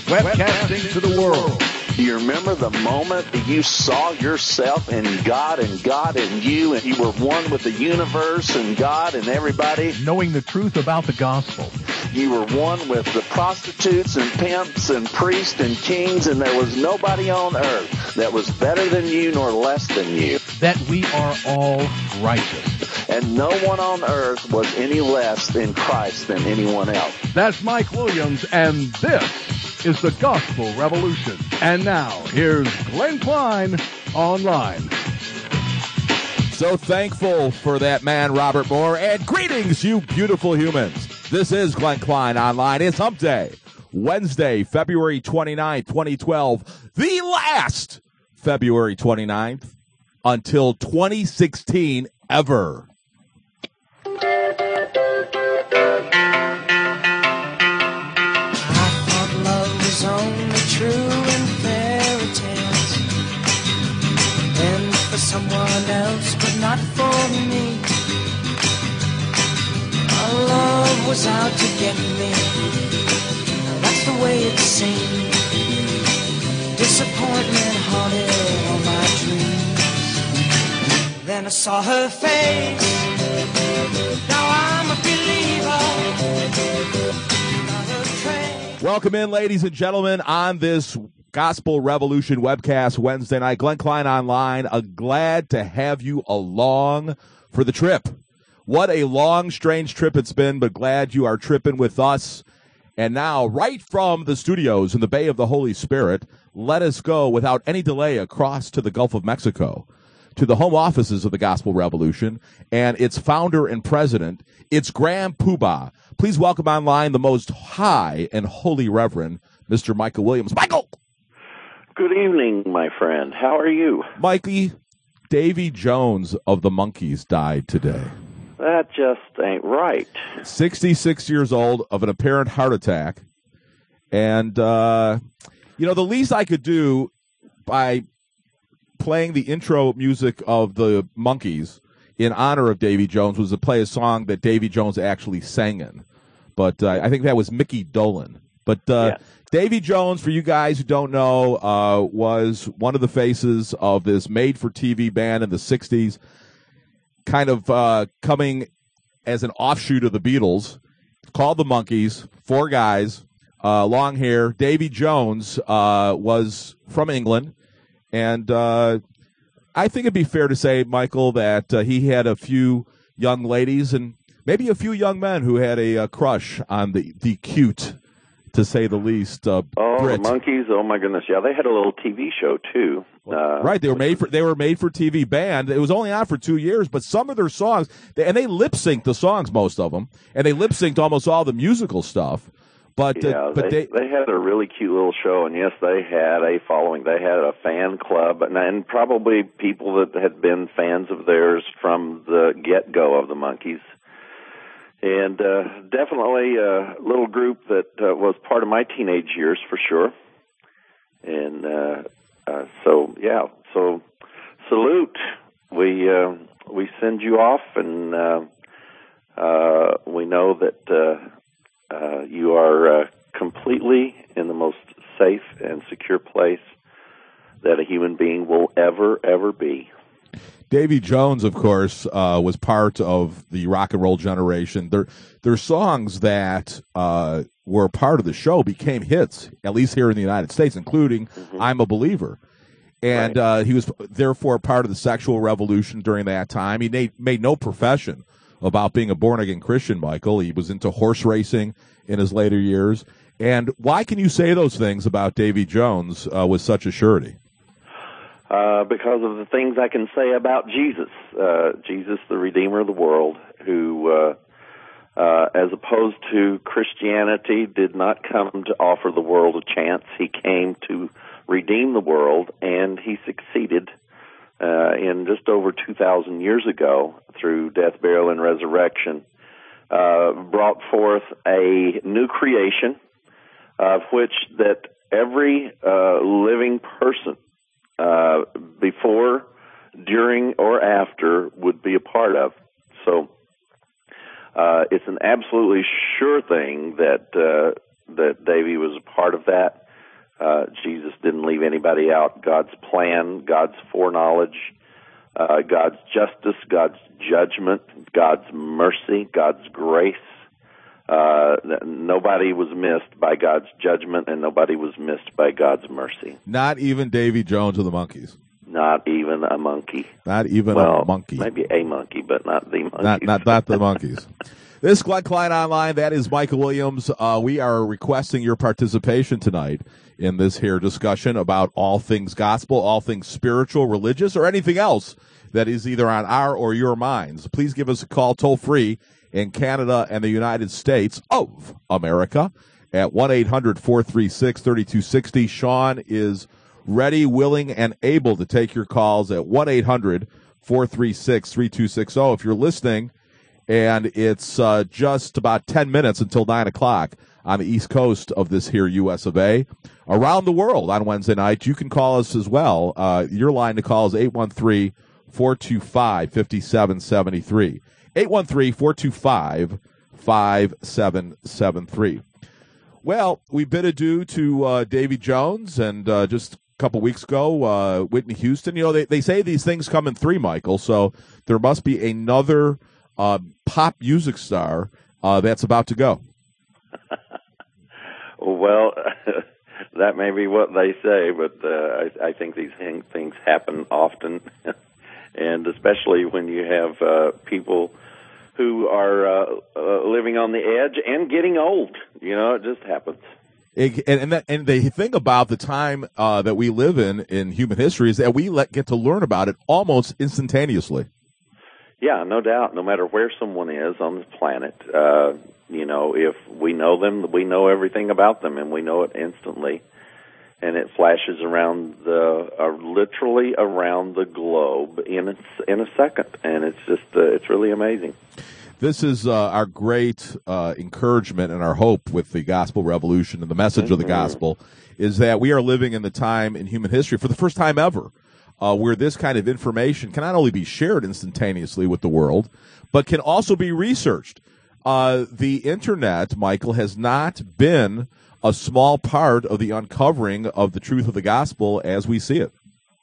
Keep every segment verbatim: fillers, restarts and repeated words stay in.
webcasting to the world. Do you remember the moment that you saw yourself in God and God in you, and you were one with the universe and God and everybody? Knowing the truth about the gospel. You were one with the prostitutes and pimps and priests and kings, and there was nobody on earth that was better than you nor less than you. That we are all righteous. And no one on earth was any less in Christ than anyone else. That's Mike Williams, and this is the Gospel Revolution. And now, here's Glenn Klein Online. So thankful for that man, Robert Moore, and greetings, you beautiful humans. This is Glenn Klein Online. It's Hump Day, Wednesday, February twenty-ninth, twenty twelve, the last February twenty-ninth until twenty sixteen ever. Only true in fairy tales, and for someone else, but not for me. Our love was out to get me. That's the way it seemed. Disappointment haunted all my dreams. Then I saw her face. Now I'm a believer. Welcome in, ladies and gentlemen, on this Gospel Revolution webcast Wednesday night. Glenn Klein Online, uh, glad to have you along for the trip. What a long, strange trip it's been, but glad you are tripping with us. And now, right from the studios in the Bay of the Holy Spirit, let us go without any delay across to the Gulf of Mexico, to the home offices of the Gospel Revolution, and its founder and president, its Grand Poobah. Please welcome online the most high and holy Reverend, Mister Michael Williams. Michael! Good evening, my friend. How are you? Mikey, Davy Jones of the Monkees died today. That just ain't right. sixty-six years old of an apparent heart attack. And, uh, you know, the least I could do by playing the intro music of the Monkees in honor of Davy Jones was to play a song that Davy Jones actually sang in. But uh, I think that was Mickey Dolenz. But uh, yeah. Davy Jones, for you guys who don't know, uh, was one of the faces of this made-for-T V band in the sixties, kind of uh, coming as an offshoot of the Beatles, called the Monkees, four guys, uh, long hair. Davy Jones uh, was from England, and uh, I think it'd be fair to say, Michael, that uh, he had a few young ladies and maybe a few young men who had a uh, crush on the, the cute, to say the least, uh, oh, Brit. The Monkees! Oh my goodness! Yeah, they had a little T V show too. Uh, right, they were made for they were made for T V band. It was only on for two years, but some of their songs, they, and they lip synced the songs, most of them, and they lip synced almost all the musical stuff. But yeah, uh, but they, they, they had a really cute little show, and yes, they had a following. They had a fan club, and, and probably people that had been fans of theirs from the get-go of the Monkees. And uh, definitely a little group that uh, was part of my teenage years, for sure. And uh, uh, so, yeah, so salute. We uh, we send you off, and uh, uh, we know that uh, uh, you are uh, completely in the most safe and secure place that a human being will ever, ever be. Davy Jones, of course, uh, was part of the rock and roll generation. Their their songs that uh, were part of the show became hits, at least here in the United States, including mm-hmm. "I'm a Believer." And right. uh, he was therefore part of the sexual revolution during that time. He made, made no profession about being a born-again Christian, Michael. He was into horse racing in his later years. And why can you say those things about Davy Jones uh, with such a surety? Uh, because of the things I can say about Jesus, uh, Jesus, the Redeemer of the world, who, uh, uh, as opposed to Christianity, did not come to offer the world a chance. He came to redeem the world, and he succeeded uh, in just over two thousand years ago through death, burial, and resurrection, uh, brought forth a new creation of which that every uh, living person Uh, before, during, or after would be a part of. So uh, it's an absolutely sure thing that uh, that Davy was a part of that. Uh, Jesus didn't leave anybody out. God's plan, God's foreknowledge, uh, God's justice, God's judgment, God's mercy, God's grace. Uh, nobody was missed by God's judgment, and nobody was missed by God's mercy. Not even Davy Jones of the Monkees. Not even a monkey. Not even well, a monkey. Maybe a monkey, but not the monkey. Not, not, not the Monkees. This is Glenn Klein Online. That is Michael Williams. Uh, we are requesting your participation tonight in this here discussion about all things gospel, all things spiritual, religious, or anything else that is either on our or your minds. Please give us a call toll free in Canada and the United States of America at one eight hundred four three six three two six zero. Sean is ready, willing, and able to take your calls at one eight hundred four three six three two six zero. If you're listening and it's uh, just about ten minutes until nine o'clock on the East Coast of this here U S of A, around the world on Wednesday night, you can call us as well. Uh, your line to call is eight one three, four two five, five seven seven three. eight one three, four two five, five seven seven three. Well, we bid adieu to uh, Davy Jones, and uh, just a couple weeks ago, uh, Whitney Houston. You know, they, they say these things come in three, Michael, so there must be another uh, pop music star uh, that's about to go. Well, that may be what they say, but uh, I, I think these things happen often, and especially when you have uh, people who are uh, uh, living on the edge and getting old. You know, it just happens. It, and and, that, and the thing about the time uh, that we live in in human history is that we let, get to learn about it almost instantaneously. Yeah, no doubt. No matter where someone is on this planet, uh, you know, if we know them, we know everything about them, and we know it instantly. And it flashes around the, uh, literally around the globe in a, in a second, and it's just, uh, it's really amazing. This is uh, our great uh, encouragement and our hope with the gospel revolution and the message mm-hmm. of the gospel is that we are living in the time in human history for the first time ever uh, where this kind of information can not only be shared instantaneously with the world, but can also be researched. Uh, the Internet, Michael, has not been a small part of the uncovering of the truth of the gospel as we see it.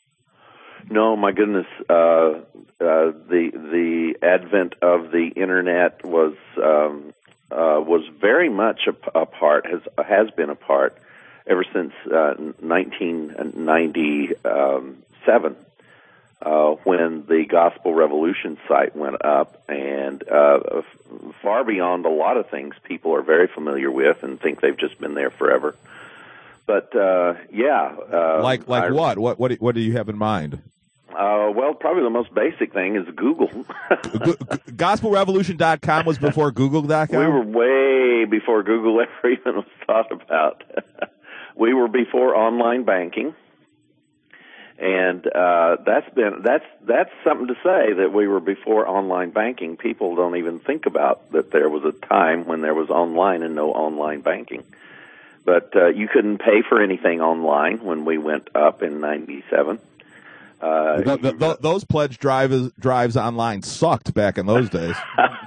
No, my goodness, uh, uh, the the advent of the Internet was um, uh, was very much a, a part, has has been a part ever since uh, nineteen ninety-seven, uh, when the Gospel Revolution site went up, and uh, far beyond a lot of things people are very familiar with and think they've just been there forever. But uh, yeah, uh, like like I, what? What what do, what do you have in mind? Uh, well, probably the most basic thing is Google. Gospel Revolution dot com was before Google dot com? We were way before Google ever even was thought about. We were before online banking. And uh, that's been that's that's something to say that we were before online banking. People don't even think about that there was a time when there was online and no online banking. But uh, you couldn't pay for anything online when we went up in ninety-seven. Uh, the, the, the, those pledge drives drives online sucked back in those days.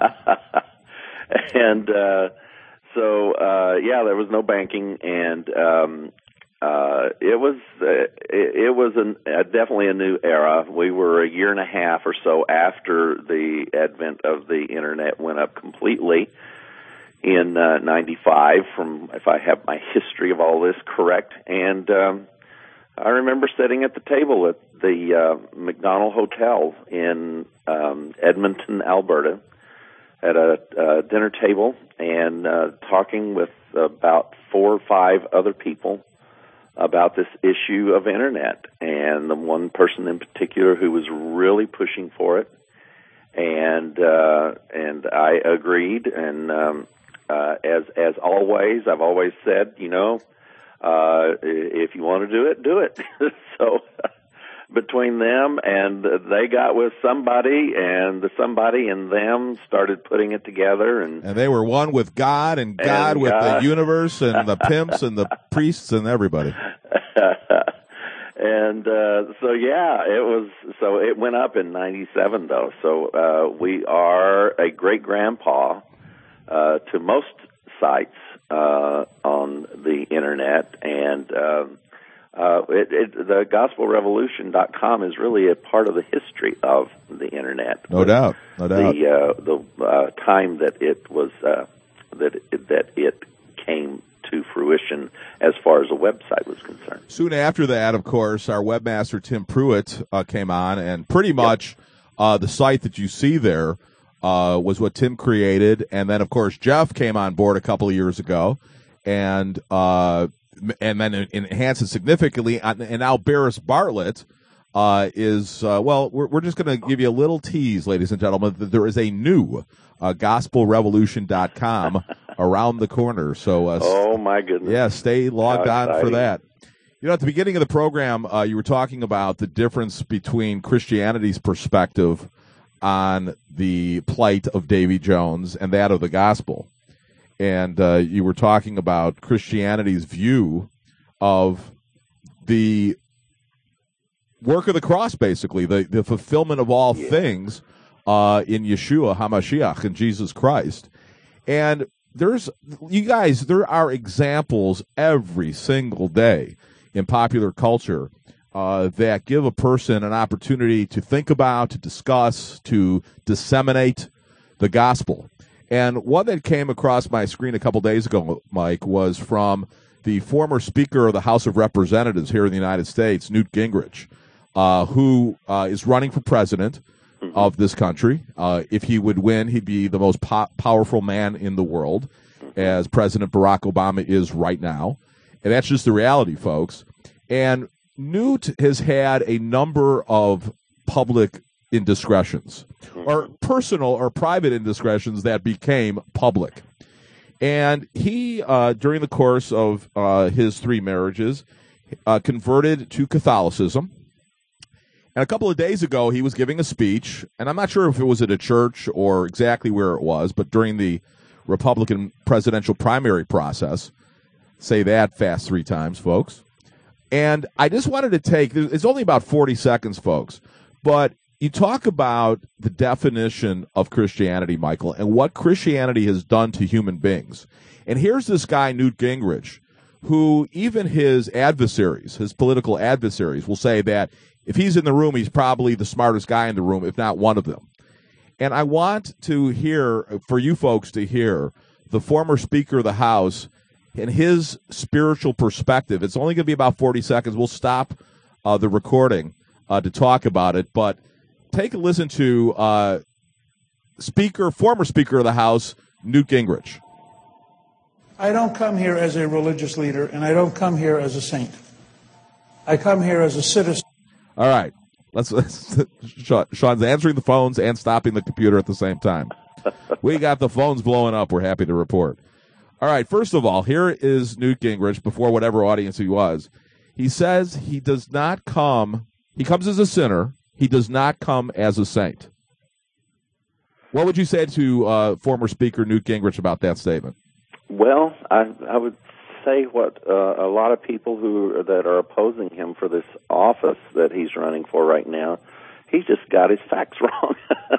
And uh, so, uh, yeah, there was no banking, and um, uh, it was uh, it, it was an, uh, definitely a new era. We were a year and a half or so after the advent of the Internet went up completely in uh, ninety-five, from, if I have my history of all this correct. And um, I remember sitting at the table at the uh, McDonald Hotel in um, Edmonton, Alberta, at a uh, dinner table and uh, talking with about four or five other people about this issue of Internet, and the one person in particular who was really pushing for it, and uh, and I agreed. And um, uh, as as always, I've always said, you know, uh, if you want to do it, do it. So between them and they got with somebody, and the somebody and them started putting it together, and and they were one with God, and God and with God. the universe, and the pimps and the priests and everybody. And uh, so yeah, it was. So it went up in ninety-seven, though. So uh, we are a great grandpa uh, to most websites uh, on the internet, and um, uh, it, it, the gospel revolution dot com is really a part of the history of the internet. No doubt, no doubt. The uh, the uh, time that it was uh, that it, that it came to fruition as far as a website was concerned. Soon after that, of course, our webmaster Tim Pruitt uh, came on, and pretty much yep. uh, the site that you see there uh, was what Tim created, and then of course Jeff came on board a couple of years ago, and uh, and then enhanced it significantly. And now Barris Bartlett uh, is uh, well, we're we're just going to give you a little tease, ladies and gentlemen, that there is a new uh, gospel revolution dot com around the corner. So, uh, oh my goodness, yeah, stay logged How on exciting. for that. You know, at the beginning of the program, uh, you were talking about the difference between Christianity's perspective on the plight of Davy Jones and that of the gospel, and uh, you were talking about Christianity's view of the work of the cross, basically the the fulfillment of all yeah. things uh, in Yeshua HaMashiach, in Jesus Christ, and There's, you guys, there are examples every single day in popular culture uh, that give a person an opportunity to think about, to discuss, to disseminate the gospel. And one that came across my screen a couple days ago, Mike, was from the former Speaker of the House of Representatives here in the United States, Newt Gingrich, uh, who uh, is running for president of this country. Uh, if he would win, he'd be the most po- powerful man in the world, as President Barack Obama is right now. And that's just the reality, folks. And Newt has had a number of public indiscretions, or personal or private indiscretions that became public. And he, uh, during the course of uh, his three marriages, uh, converted to Catholicism. And a couple of days ago, he was giving a speech, and I'm not sure if it was at a church or exactly where it was, but during the Republican presidential primary process. Say that fast three times, folks. And I just wanted to take, it's only about forty seconds, folks, but you talk about the definition of Christianity, Michael, and what Christianity has done to human beings. And here's this guy, Newt Gingrich, who even his adversaries, his political adversaries, will say that if he's in the room, he's probably the smartest guy in the room, if not one of them. And I want to hear, for you folks to hear, the former Speaker of the House and his spiritual perspective. It's only going to be about forty seconds. We'll stop uh, the recording uh, to talk about it. But take a listen to uh, Speaker, former Speaker of the House, Newt Gingrich. I don't come here as a religious leader, and I don't come here as a saint. I come here as a citizen. All right. Let's, let's Sean's answering the phones and stopping the computer at the same time. We got the phones blowing up, we're happy to report. All right, first of all, here is Newt Gingrich before whatever audience he was. He says he does not come, he comes as a sinner, he does not come as a saint. What would you say to uh, former Speaker Newt Gingrich about that statement? Well, I, I would say what uh, a lot of people who that are opposing him for this office that he's running for right now, he just got his facts wrong.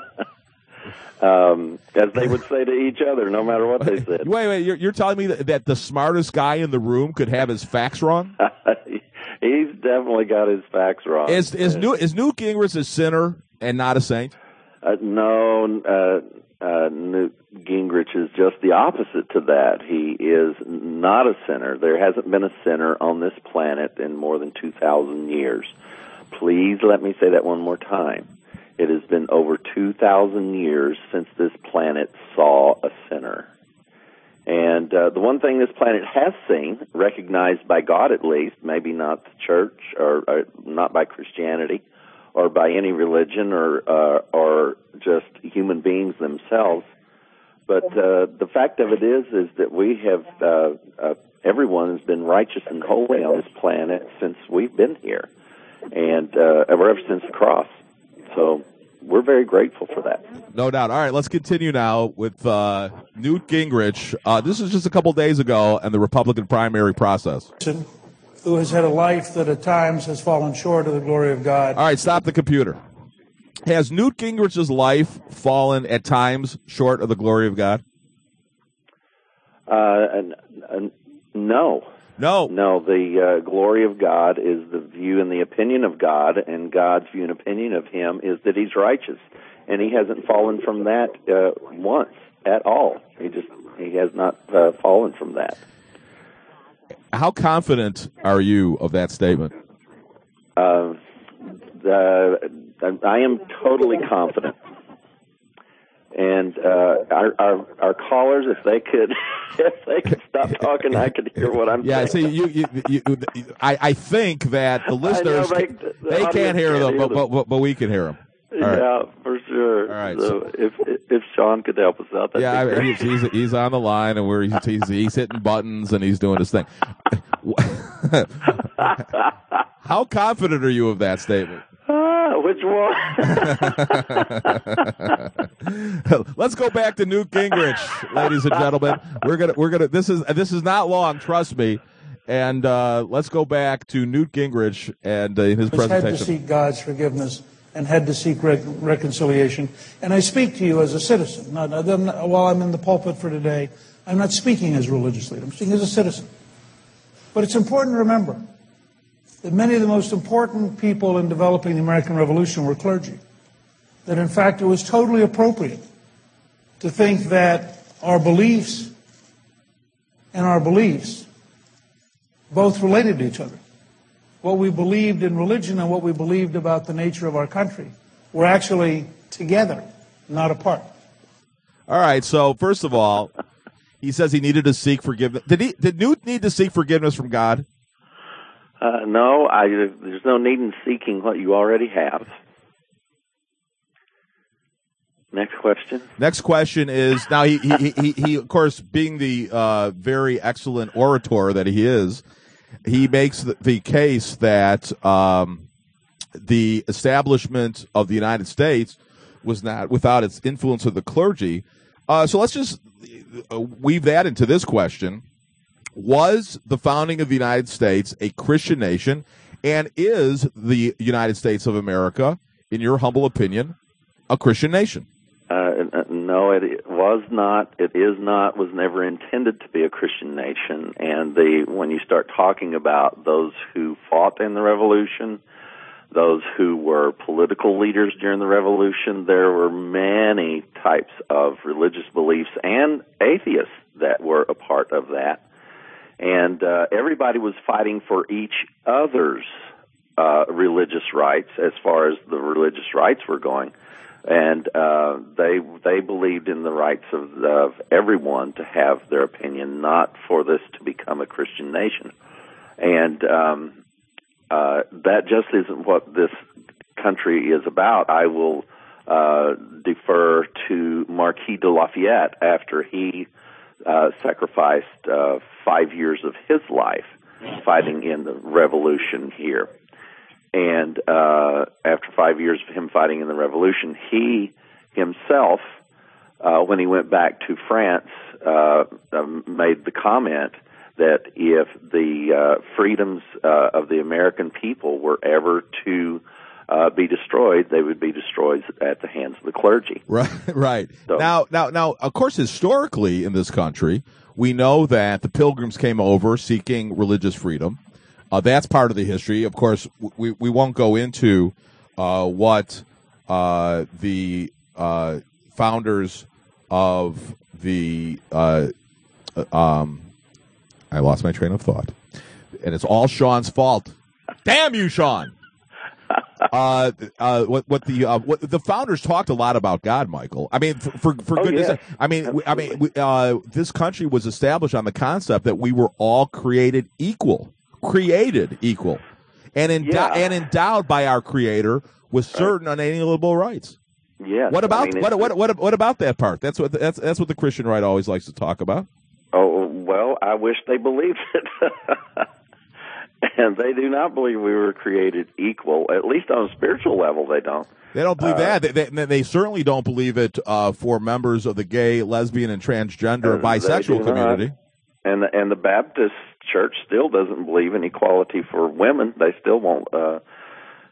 um, as they would say to each other, no matter what they said. Wait, wait, you're, you're telling me that, that the smartest guy in the room could have his facts wrong? He's definitely got his facts wrong. Is is Newt, is Newt Gingrich a sinner and not a saint? Uh, no, uh, uh, Newt Gingrich is just the opposite to that. He is not a sinner. There hasn't been a sinner on this planet in more than two thousand years. Please let me say that one more time. It has been over two thousand years since this planet saw a sinner. And uh, the one thing this planet has seen, recognized by God at least, maybe not the church or, or not by Christianity or by any religion or uh, or just human beings themselves, but uh, the fact of it is is that we have, uh, uh, everyone has been righteous and holy on this planet since we've been here, and uh, ever since the cross. So we're very grateful for that. No doubt. All right, let's continue now with uh, Newt Gingrich. Uh, this was just a couple days ago and the Republican primary process. Who has had a life that at times has fallen short of the glory of God. All right, stop the computer. Has Newt Gingrich's life fallen at times short of the glory of God? Uh, and, and no. No. No, the uh, glory of God is the view and the opinion of God, and God's view and opinion of him is that he's righteous. And he hasn't fallen from that uh, once at all. He just he has not uh, fallen from that. How confident are you of that statement? Uh, the, I am totally confident. And uh, our, our our callers, if they could, if they could stop talking, I could hear what I'm yeah, saying. Yeah, see, you, you, you, I, I think that the listeners know, they, can, the they can't hear can't them, hear but, but, but but we can hear them. All yeah, right. for sure. All right, so, so- if if Sean could help us out, that'd Yeah, be I mean, great. he's, he's he's on the line, and we're he's, he's he's hitting buttons and he's doing his thing. How confident are you of that statement? Ah, which one? Let's go back to Newt Gingrich, ladies and gentlemen. We're gonna we're gonna this is this is not long, trust me. And uh, let's go back to Newt Gingrich and uh, in his had to presentation. seek God's forgiveness and had to seek rec- reconciliation. And I speak to you as a citizen. Not, I'm not, while I'm in the pulpit for today, I'm not speaking as a religious leader. I'm speaking as a citizen. But it's important to remember that many of the most important people in developing the American Revolution were clergy. That, in fact, it was totally appropriate to think that our beliefs and our beliefs both related to each other. What we believed in religion and what we believed about the nature of our country were actually together, not apart. All right. So first of all, he says he needed to seek forgiveness. Did he? Did Newt need to seek forgiveness from God? Uh, no, I, there's no need in seeking what you already have. Next question. Next question is now he he he, he of course being the uh, very excellent orator that he is, he makes the, the case that um, the establishment of the United States was not without its influence of the clergy. Uh, so let's just weave that into this question. Was the founding of the United States a Christian nation, and is the United States of America, in your humble opinion, a Christian nation? Uh, no, it was not. It is not. Was never intended to be a Christian nation. And the when you start talking about those who fought in the Revolution, those who were political leaders during the Revolution, there were many types of religious beliefs and atheists that were a part of that. And uh, everybody was fighting for each other's uh, religious rights as far as the religious rights were going. And uh, they they believed in the rights of, of everyone to have their opinion, not for this to become a Christian nation. And um, uh, that just isn't what this country is about. I will uh, defer to Marquis de Lafayette after he uh, sacrificed uh, five years of his life fighting in the revolution here. And uh, after five years of him fighting in the revolution, he himself, uh, when he went back to France, uh, um, made the comment that if the uh, freedoms uh, of the American people were ever to uh, be destroyed, they would be destroyed at the hands of the clergy. Right, right. So, now, now, now, of course, historically in this country, we know that the Pilgrims came over seeking religious freedom. Uh, that's part of the history. Of course, we, we won't go into uh, what uh, the uh, founders of the uh, um, I lost my train of thought, and it's all Sean's fault. Damn you, Sean! Uh, uh, what what the uh, what the founders talked a lot about God, Michael. I mean, for for, for Oh, goodness' yes. sake, I mean, we, I mean, we, uh, this country was established on the concept that we were all created equal. Created equal, and endo- Yeah. and endowed by our Creator with certain unalienable rights. yes. What about I mean, what, it's- what what what about that part? That's what that's that's what the Christian right always likes to talk about. Oh, well, I wish they believed it. And they do not believe we were created equal, at least on a spiritual level, they don't. They don't believe Uh, that. They, they, they certainly don't believe it uh, for members of the gay, lesbian, and transgender, or Uh, they bisexual do not. community. And the, and the Baptist Church still doesn't believe in equality for women. They still won't uh,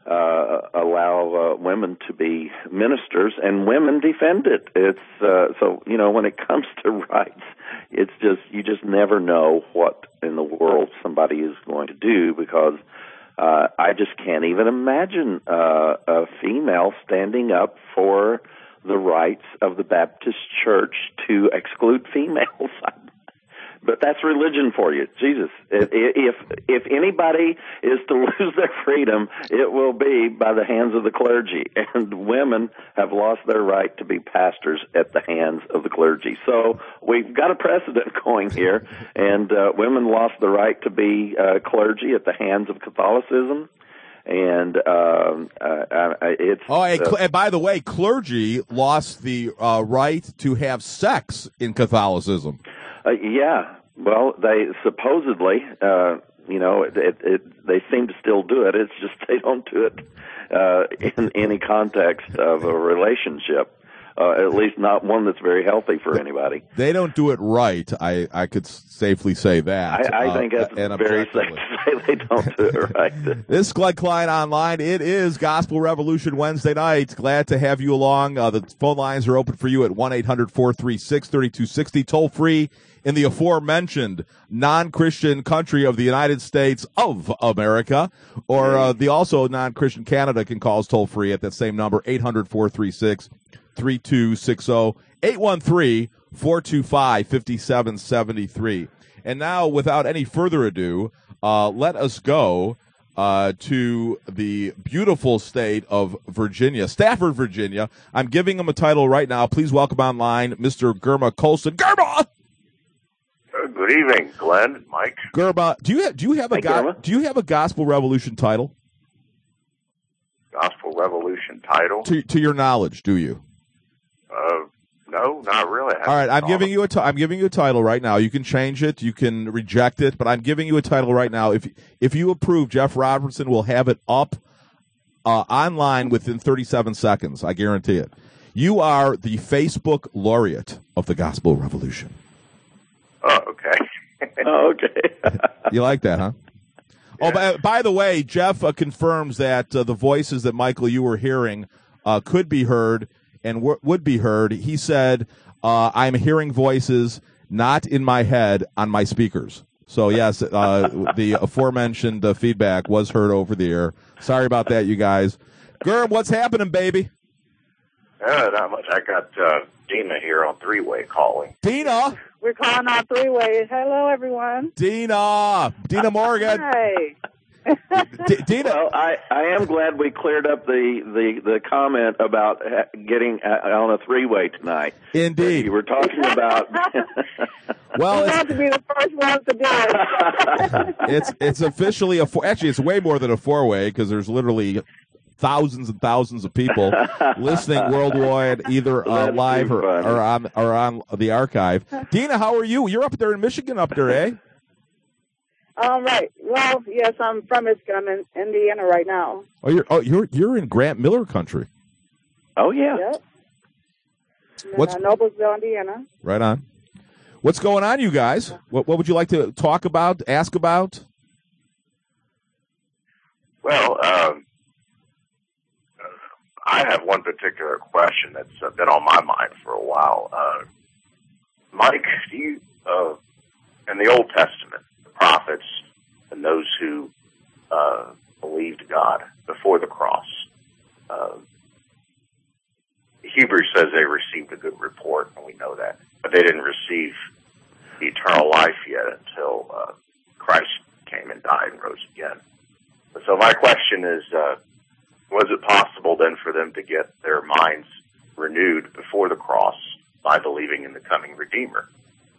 uh, allow uh, women to be ministers, and women defend it. It's uh, so you know when it comes to rights, it's just you just never know what in the world somebody is going to do, because uh, I just can't even imagine uh, a female standing up for the rights of the Baptist Church to exclude females. But that's religion for you. Jesus, if if anybody is to lose their freedom, it will be by the hands of the clergy. And women have lost their right to be pastors at the hands of the clergy. So we've got a precedent going here, and uh, women lost the right to be uh, clergy at the hands of Catholicism. And um, uh, it's oh, and, uh, and by the way, clergy lost the uh, right to have sex in Catholicism. Uh, yeah, well, they supposedly, uh, you know, it, it, it, they seem to still do it. It's just they don't do it uh, in any context of a relationship. Uh, at least not one that's very healthy for anybody. They don't do it right. I, I could safely say that. I, I uh, think that's very safe to say they don't do it right. This is Glenn Klein Online. It is Gospel Revolution Wednesday night. Glad to have you along. Uh, the phone lines are open for you at one eight hundred four three six three two six zero, toll free in the aforementioned non-Christian country of the United States of America, or uh, the also non-Christian Canada can call us toll free at that same number, eight hundred four three six three two six zero, eight one three four two five five seven seven three. And now, without any further ado, uh, let us go uh, to the beautiful state of Virginia, Stafford, Virginia. I'm giving him a title right now. Please welcome online Mister Germa Colson. Germa! Uh, good evening, Glenn, Mike. Germa, do you have, do you have a go- do you have a Gospel Revolution title? Gospel Revolution title? To to your knowledge, do you? Uh, no, not really. All right, I'm giving you a t- I'm giving you a title right now. You can change it, you can reject it, but I'm giving you a title right now. If if you approve, Jeff Robertson will have it up uh, online within thirty-seven seconds. I guarantee it. You are the Facebook laureate of the Gospel Revolution. Oh, okay. Oh, okay. You like that, huh? Yeah. Oh, by, by the way, Jeff uh, confirms that uh, the voices that, Michael, you were hearing uh, could be heard and w- would be heard. He said, uh, I'm hearing voices not in my head on my speakers. So, yes, uh, the aforementioned uh, feedback was heard over the air. Sorry about that, you guys. Germ, what's happening, baby? Uh, not much. I got uh, Dina here on three-way calling. Dina? We're calling on three-way. Hello, everyone. Dina. Dina Morgan. Hi. D- Dina. Well, I, I am glad we cleared up the, the, the comment about getting on a three-way tonight. Indeed. You were talking about... Well, we it's, have to be the first ones to do it. it's it's officially a four. Actually, it's way more than a four-way because there's literally thousands and thousands of people listening worldwide, either uh, live or, or on or on the archive. Dina, how are you? You're up there in Michigan, up there, eh? All right. Well, yes, I'm from Michigan. I'm in Indiana right now. Oh, you're oh you're you're in Grant Miller country. Oh yeah. Yep. What's uh, Noblesville, Indiana. Right on. What's going on, you guys? What what would you like to talk about? Ask about? Well, um, I have one particular question that's uh, been on my mind for a while. Uh, Mike, do you, uh, in the Old Testament, the prophets and those who uh, believed God before the cross, uh, Hebrews says they received a good report, and we know that. But they didn't receive eternal life yet until uh, Christ came and died and rose again. So my question is, uh, was it possible then for them to get their minds renewed before the cross by believing in the coming Redeemer?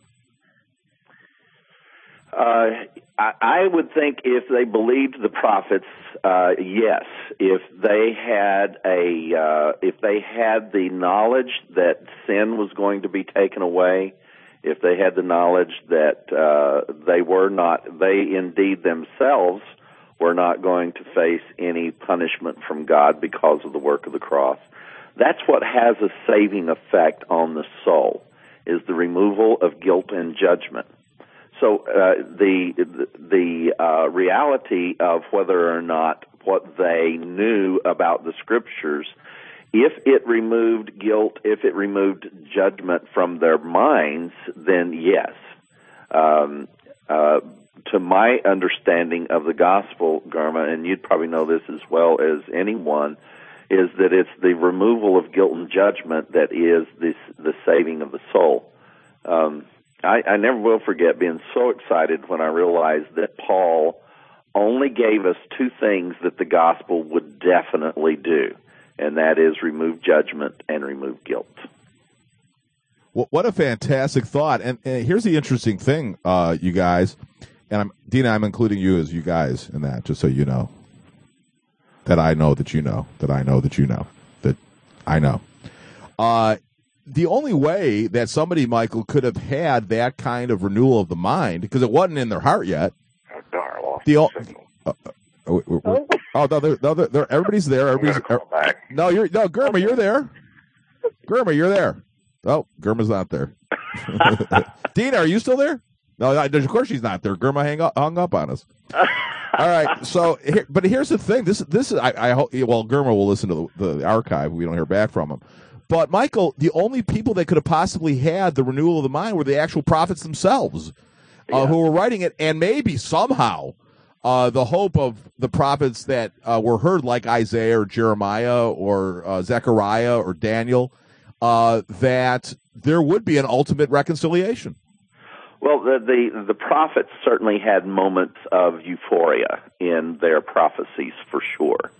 Uh, I, I would think if they believed the prophets, uh, yes. If they had a, uh, if they had the knowledge that sin was going to be taken away, if they had the knowledge that uh, they were not, they indeed themselves were not going to face any punishment from God because of the work of the cross, that's what has a saving effect on the soul, is the removal of guilt and judgment. So uh, the the uh, reality of whether or not what they knew about the Scriptures, if it removed guilt, if it removed judgment from their minds, then yes. Um, uh, to my understanding of the gospel, Garma, and you'd probably know this as well as anyone, is that it's the removal of guilt and judgment that is this, the saving of the soul. Um, I, I never will forget being so excited when I realized that Paul only gave us two things that the gospel would definitely do, and that is remove judgment and remove guilt. What a fantastic thought. And, and here's the interesting thing, uh, you guys, and I'm, Dina, I'm including you as you guys in that, just so you know. That I know that you know, that I know that you know, that I know. Uh, the only way that somebody, Michael, could have had that kind of renewal of the mind, because it wasn't in their heart yet. Oh, darn, I lost the the o- signal. uh, uh, oh, we're, we're, oh, no, they're, no they're, they're, everybody's there. I'm Everybody's gonna call back. No, you're no, Germa, you're there. Germa, you're there. Oh, Germa's not there. Dina, are you still there? No, I, of course she's not there. Germa hang up, hung up on us. All right, so, here, but here's the thing. This, this is, I, I hope, well, Germa will listen to the, the archive. We don't hear back from him. But, Michael, the only people that could have possibly had the renewal of the mind were the actual prophets themselves, uh, Yeah. who were writing it, and maybe somehow uh, the hope of the prophets that uh, were heard, like Isaiah or Jeremiah or uh, Zechariah or Daniel, uh, that there would be an ultimate reconciliation. Well, the, the the prophets certainly had moments of euphoria in their prophecies, for sure.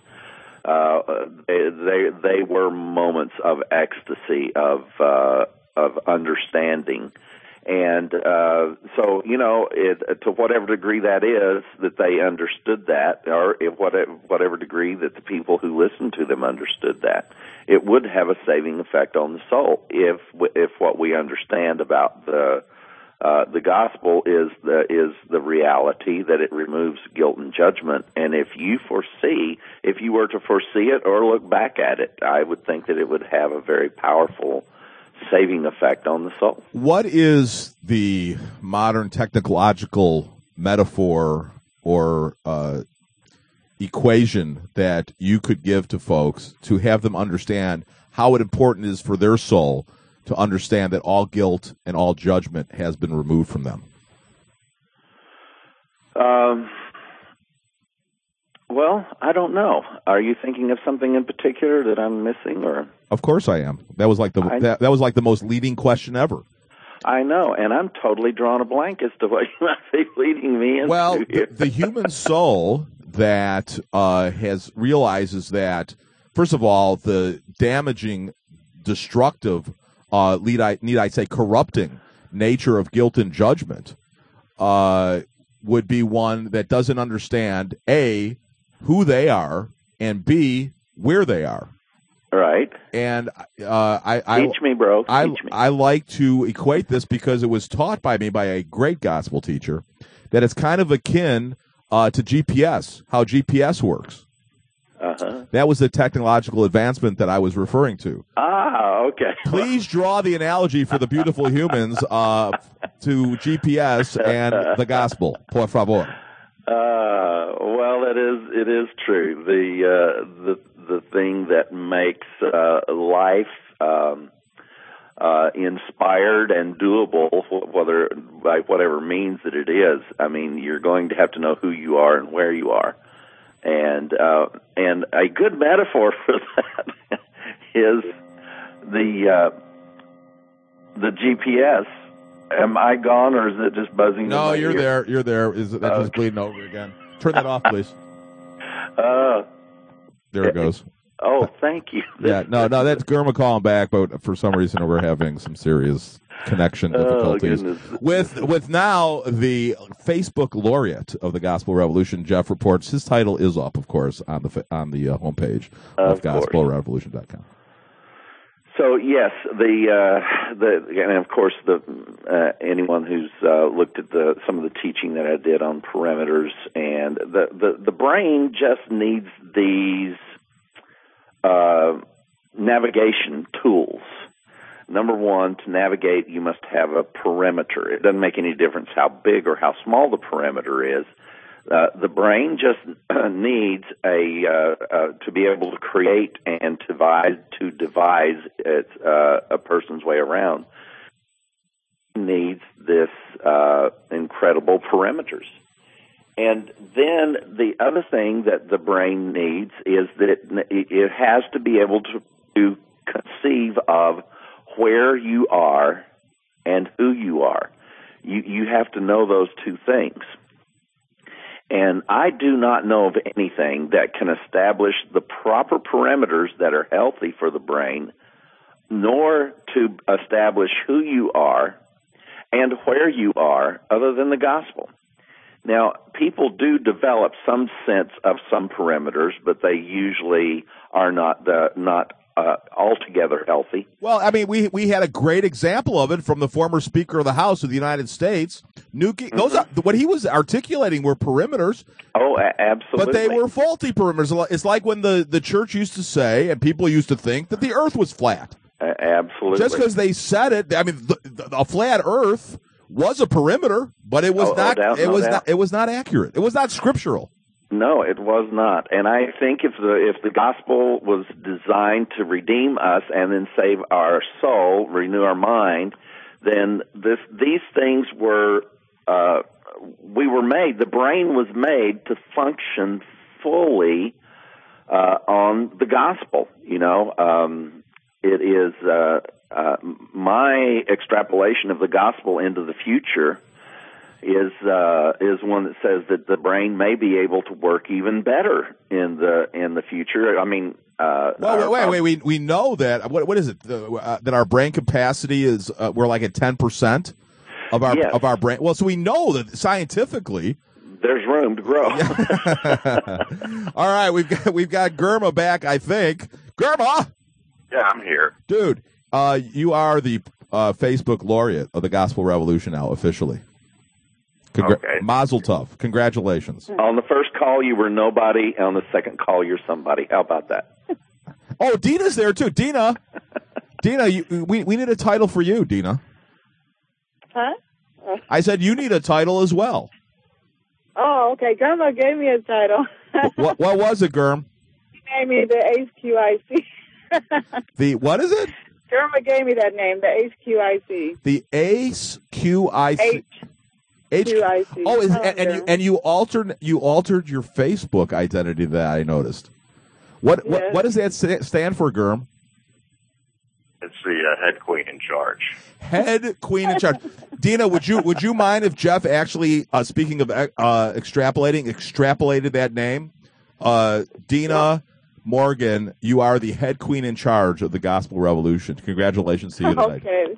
Uh, they, they they were moments of ecstasy, of uh, of understanding, and uh, so you know, it, to whatever degree that is, that they understood that, or if whatever whatever degree that the people who listened to them understood that, it would have a saving effect on the soul. If if what we understand about the Uh, the gospel is the is the reality that it removes guilt and judgment, and if you foresee, if you were to foresee it or look back at it, I would think that it would have a very powerful saving effect on the soul. What is the modern technological metaphor or uh, equation that you could give to folks to have them understand how important it is for their soul to understand that all guilt and all judgment has been removed from them? Um, well, I don't know. Are you thinking of something in particular that I'm missing, or? Of course I am. That was like the I, that, that was like the most leading question ever. I know, and I'm totally drawing a blank as to what you might be leading me into. Well, here. the, the human soul that uh, has realizes that, first of all, the damaging, destructive, uh, need I need I say corrupting nature of guilt and judgment uh, would be one that doesn't understand A, who they are, and B, where they are. Right. And uh, I, I teach me, bro. Teach I, me. I like to equate this because it was taught by me by a great gospel teacher that it's kind of akin uh, to G P S, how G P S works. Uh-huh. That was the technological advancement that I was referring to. Ah, okay. Please draw the analogy for the beautiful humans uh, to G P S and the gospel, por favor. Uh, well, it is it is true. The uh, the the thing that makes uh, life um, uh, inspired and doable, whether by whatever means that it is. I mean, you're going to have to know who you are and where you are. And uh, and a good metaphor for that is the uh, the G P S. Am I gone, or is it just buzzing? No, in my you're ear? there. You're there. Is that Okay. just bleeding over again? Turn that off, please. Uh, There it goes. oh, thank you. Yeah, no, no, that's Germa calling back, but for some reason we're having some serious connection Oh, difficulties. goodness. with with now the Facebook laureate of the Gospel Revolution, Jeff reports. His title is up, of course, on the on the uh, homepage of, Of course. gospel revolution dot com. So yes, the uh, the and of course the uh, anyone who's uh, looked at the some of the teaching that I did on perimeters, and the the, the brain just needs these uh, navigation tools. Number one, to navigate, you must have a perimeter. It doesn't make any difference how big or how small the perimeter is. Uh, the brain just needs a uh, uh, to be able to create and to devise to devise its, uh, a person's way around. It needs this uh, incredible parameters. And then the other thing that the brain needs is that it, it has to be able to, to conceive of where you are and who you are. You, you have to know those two things. And I do not know of anything that can establish the proper parameters that are healthy for the brain, nor to establish who you are and where you are other than the gospel. Now, people do develop some sense of some parameters, but they usually are not the, not uh, altogether healthy. Well, I mean, we we had a great example of it from the former Speaker of the House of the United States. Nuki, mm-hmm. Those are, what he was articulating were perimeters. Oh, a- absolutely. But they were faulty perimeters. It's like when the, the church used to say, and people used to think, that the earth was flat. Uh, absolutely. Just because they said it, I mean, the, the, a flat earth was a perimeter, but it was oh, not. Oh, doubt, it no was doubt. not. It was not accurate. It was not scriptural. No, it was not. And I think if the if the gospel was designed to redeem us and then save our soul, renew our mind, then this these things were uh, we were made. The brain was made to function fully uh, on the gospel. You know, um, it is. Uh, Uh, my extrapolation of the gospel into the future is uh, is one that says that the brain may be able to work even better in the in the future. I mean, uh, well, our, wait, wait, wait, we we know that what what is it uh, uh, that our brain capacity is uh, we're like at ten percent of our yes. of our brain. Well, so we know that scientifically there's room to grow. All right, we've got we've got Germa back, I think. Germa, yeah, I'm here, dude. Uh, you are the uh, Facebook laureate of the Gospel Revolution now, officially. Congra- okay. Mazel tov. Congratulations. On the first call, you were nobody. On the second call, you're somebody. How about that? Oh, Dina's there, too. Dina, Dina, you, we, we need a title for you, Dina. Huh? I said you need a title as well. Oh, okay. Grandma gave me a title. what, what was it, Germ? She gave me the H Q I C. The, what is it? Germa gave me that name, the H Q I C. The H Q I C. H Q I C. Oh, is, and, and you and you altered you altered your Facebook identity that I noticed. What yes. what what does that stand for, Germ? It's the uh, head queen in charge. Head queen in charge. Dina, would you would you mind if Jeff actually, uh, speaking of uh, extrapolating, extrapolated that name? Uh, Dina Morgan, you are the head queen in charge of the Gospel Revolution. Congratulations to you tonight. Okay.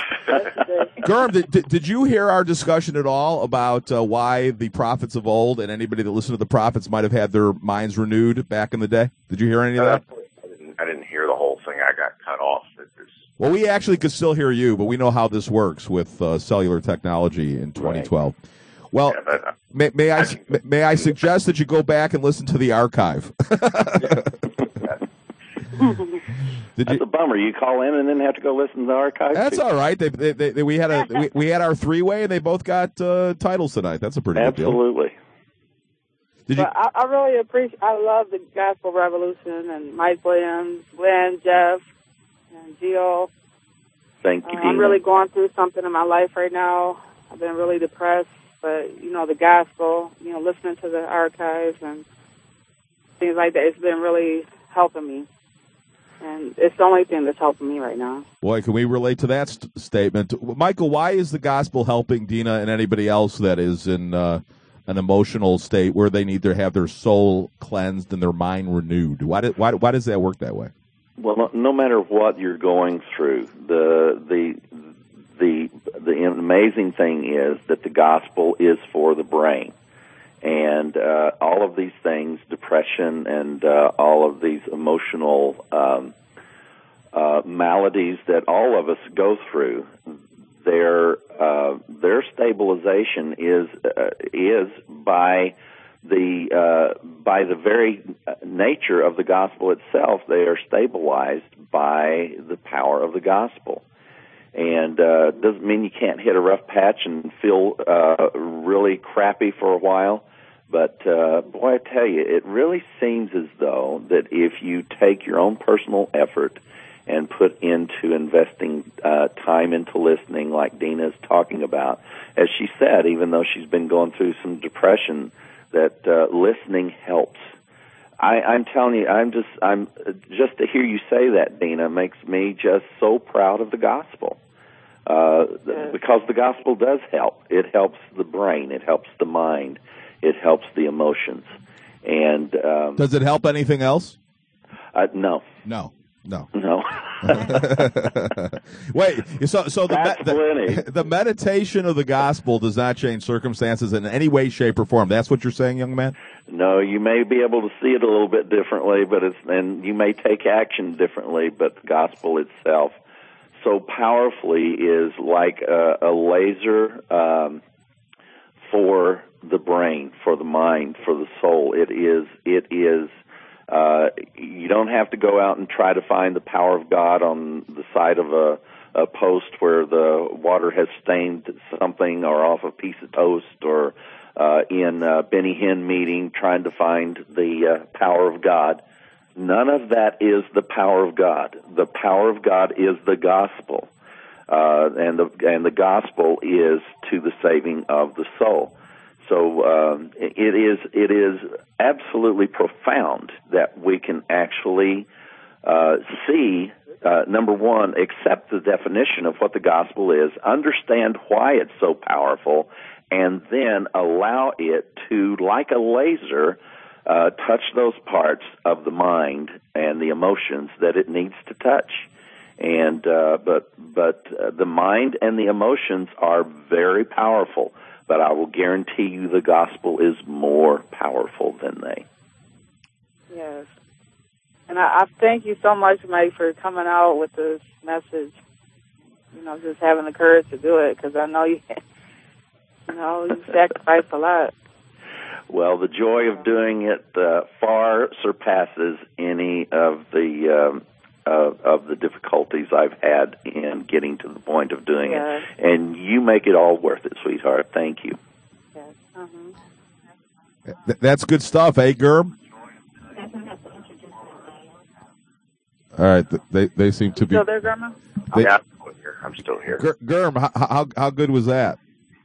Germ, did, did, did you hear our discussion at all about uh, why the prophets of old and anybody that listened to the prophets might have had their minds renewed back in the day? Did you hear any of that? Uh, I, didn't, I didn't hear the whole thing. I got cut off. It was, well, we actually could still hear you, but we know how this works with uh, cellular technology in twenty twelve. Right. Well, yeah, but, uh, may, may I, I may I suggest that you go back and listen to the archive? Did That's you, a bummer. You call in and then have to go listen to the archive. That's too. all right. They, they, they, we had a we, we had our three way, and they both got uh, titles tonight. That's a pretty Absolutely. good deal. Did you? But I, I really appreciate. I love the Gospel Revolution and Mike Williams, Glenn, Jeff, and Gio. Thank you. Uh, Dina. I'm really going through something in my life right now. I've been really depressed, but you know the gospel. You know, listening to the archives and things like that. It's been really helping me. And it's the only thing that's helping me right now. Boy, can we relate to that st- statement. Michael, why is the gospel helping Dina and anybody else that is in uh, an emotional state where they need to have their soul cleansed and their mind renewed? Why, do, why, why does that work that way? Well, no, no matter what you're going through, the the the the amazing thing is that the gospel is for the brain. And uh, all of these things, depression and uh, all of these emotional um, uh, maladies that all of us go through, their uh, their stabilization is uh, is by the uh, by the very nature of the gospel itself. They are stabilized by the power of the gospel. And uh, doesn't mean you can't hit a rough patch and feel uh, really crappy for a while. But, uh, boy, I tell you, it really seems as though that if you take your own personal effort and put into investing uh, time into listening, like Dina is talking about, as she said, even though she's been going through some depression, that uh, listening helps. I, I'm telling you, I'm just, I'm just to hear you say that, Dina, makes me just so proud of the gospel. Uh, Yes. Because the gospel does help. It helps the brain. It helps the mind. It helps the emotions. And um, Does it help anything else? uh, no, No. No. no. Wait, so so the, That's me- the plenty. the meditation of the gospel does not change circumstances in any way, shape, or form. That's what you're saying, young man? No, you may be able to see it a little bit differently, but it's and you may take action differently, but the gospel itself so powerfully is like a, a laser um, for the brain, for the mind, for the soul. It is. It is. Uh, you don't have to go out and try to find the power of God on the side of a, a post where the water has stained something, or off a piece of toast, or uh, in a Benny Hinn meeting trying to find the uh, power of God. None of that is the power of God. The power of God is the gospel, uh, and the and the gospel is to the saving of the soul. So um, it is it is absolutely profound that we can actually uh, see, uh, number one, accept the definition of what the gospel is, understand why it's so powerful, and then allow it to, like a laser, uh, touch those parts of the mind and the emotions that it needs to touch. And uh, but but uh, the mind and the emotions are very powerful. But I will guarantee you the gospel is more powerful than they. Yes. And I, I thank you so much, Mike, for coming out with this message. You know, just having the courage to do it, because I know you, you know, you sacrifice a lot. Well, the joy of doing it uh, far surpasses any of the um, uh, of the difficulties I've had in getting to the point of doing Yes. it. And you make it all worth it, sweetheart. Thank you. Yes. Uh-huh. Th- that's good stuff, eh, Germ? All right, th- they they seem to be. Still there, Grandma? They, Yeah, I'm still here. I'm still here. Ger- Germ, how, how how good was that?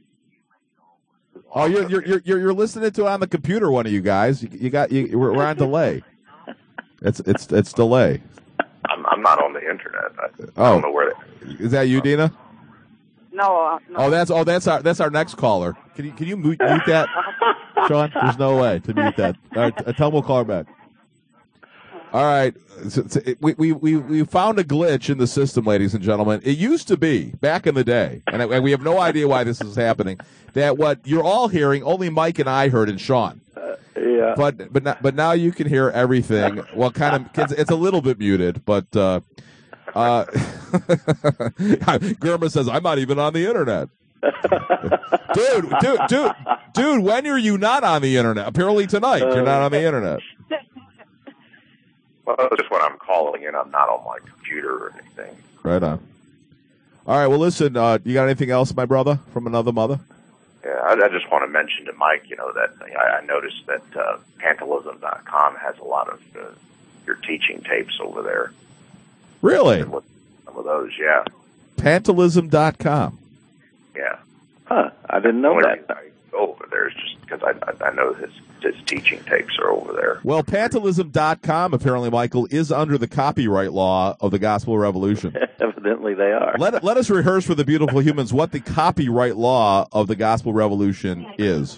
Oh, you're you're you're you're listening to it on the computer. One of you guys, you, you got you. We're, we're on delay. It's it's it's delay. I'm, I'm not on the internet. I, I Oh. don't know where. They, Is that you, Dina? No, uh, no. Oh, that's oh that's our that's our next caller. Can you can you mute, mute that, Sean? There's no way to mute that. All right, t- tell him we'll call her back. All right, so, so it- we, we we we found a glitch in the system, ladies and gentlemen. It used to be back in the day, and, I, and we have no idea why this is happening. That what you're all hearing, only Mike and I heard, and Sean. Uh, yeah. But but not, but now you can hear everything. Well, kind of, it's, it's a little bit muted, but uh, uh, Germa says I'm not even on the internet. dude, dude, dude, dude, when are you not on the internet? Apparently tonight, you're not on the internet. well, that's just when I'm calling in. I'm not on my computer or anything. Right on. All right. Well, listen. Uh, you got anything else, my brother, from another mother? Yeah, I, I just want to mention to Mike, you know, that I, I noticed that uh, Pantelism dot com has a lot of uh, your teaching tapes over there. Really? And with some of those, yeah, Pantelism dot com. yeah. Huh, I didn't know Only that. reason I go over there is just because I, I, I know his, his teaching tapes are over there. Well, Pantelism dot com, apparently, Michael, is under the copyright law of the Gospel Revolution. Evidently they are. Let let us rehearse for the beautiful humans what the copyright law of the Gospel Revolution is.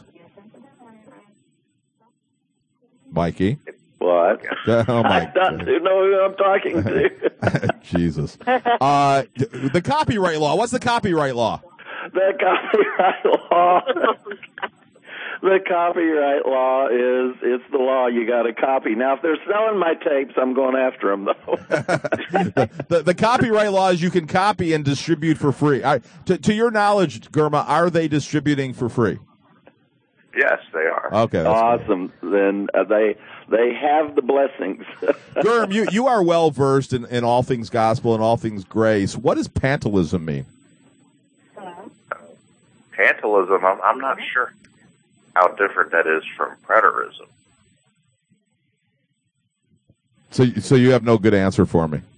Mikey. What? Oh my I don't know who I'm talking to. Jesus. Uh, the copyright law. What's the copyright law? The copyright law. The copyright law is it's the law. You got to copy. Now, if they're selling my tapes, I'm going after them, though. the, the, the copyright law is you can copy and distribute for free. I, to, to your knowledge, Germa, are they distributing for free? Yes, they are. Okay. That's Awesome. Then uh, they they have the blessings. Germ, you, you are well versed in, in all things gospel and all things grace. What does pantelism mean? Pantelism, I'm, I'm not sure. how different that is from preterism. So, so you have no good answer for me.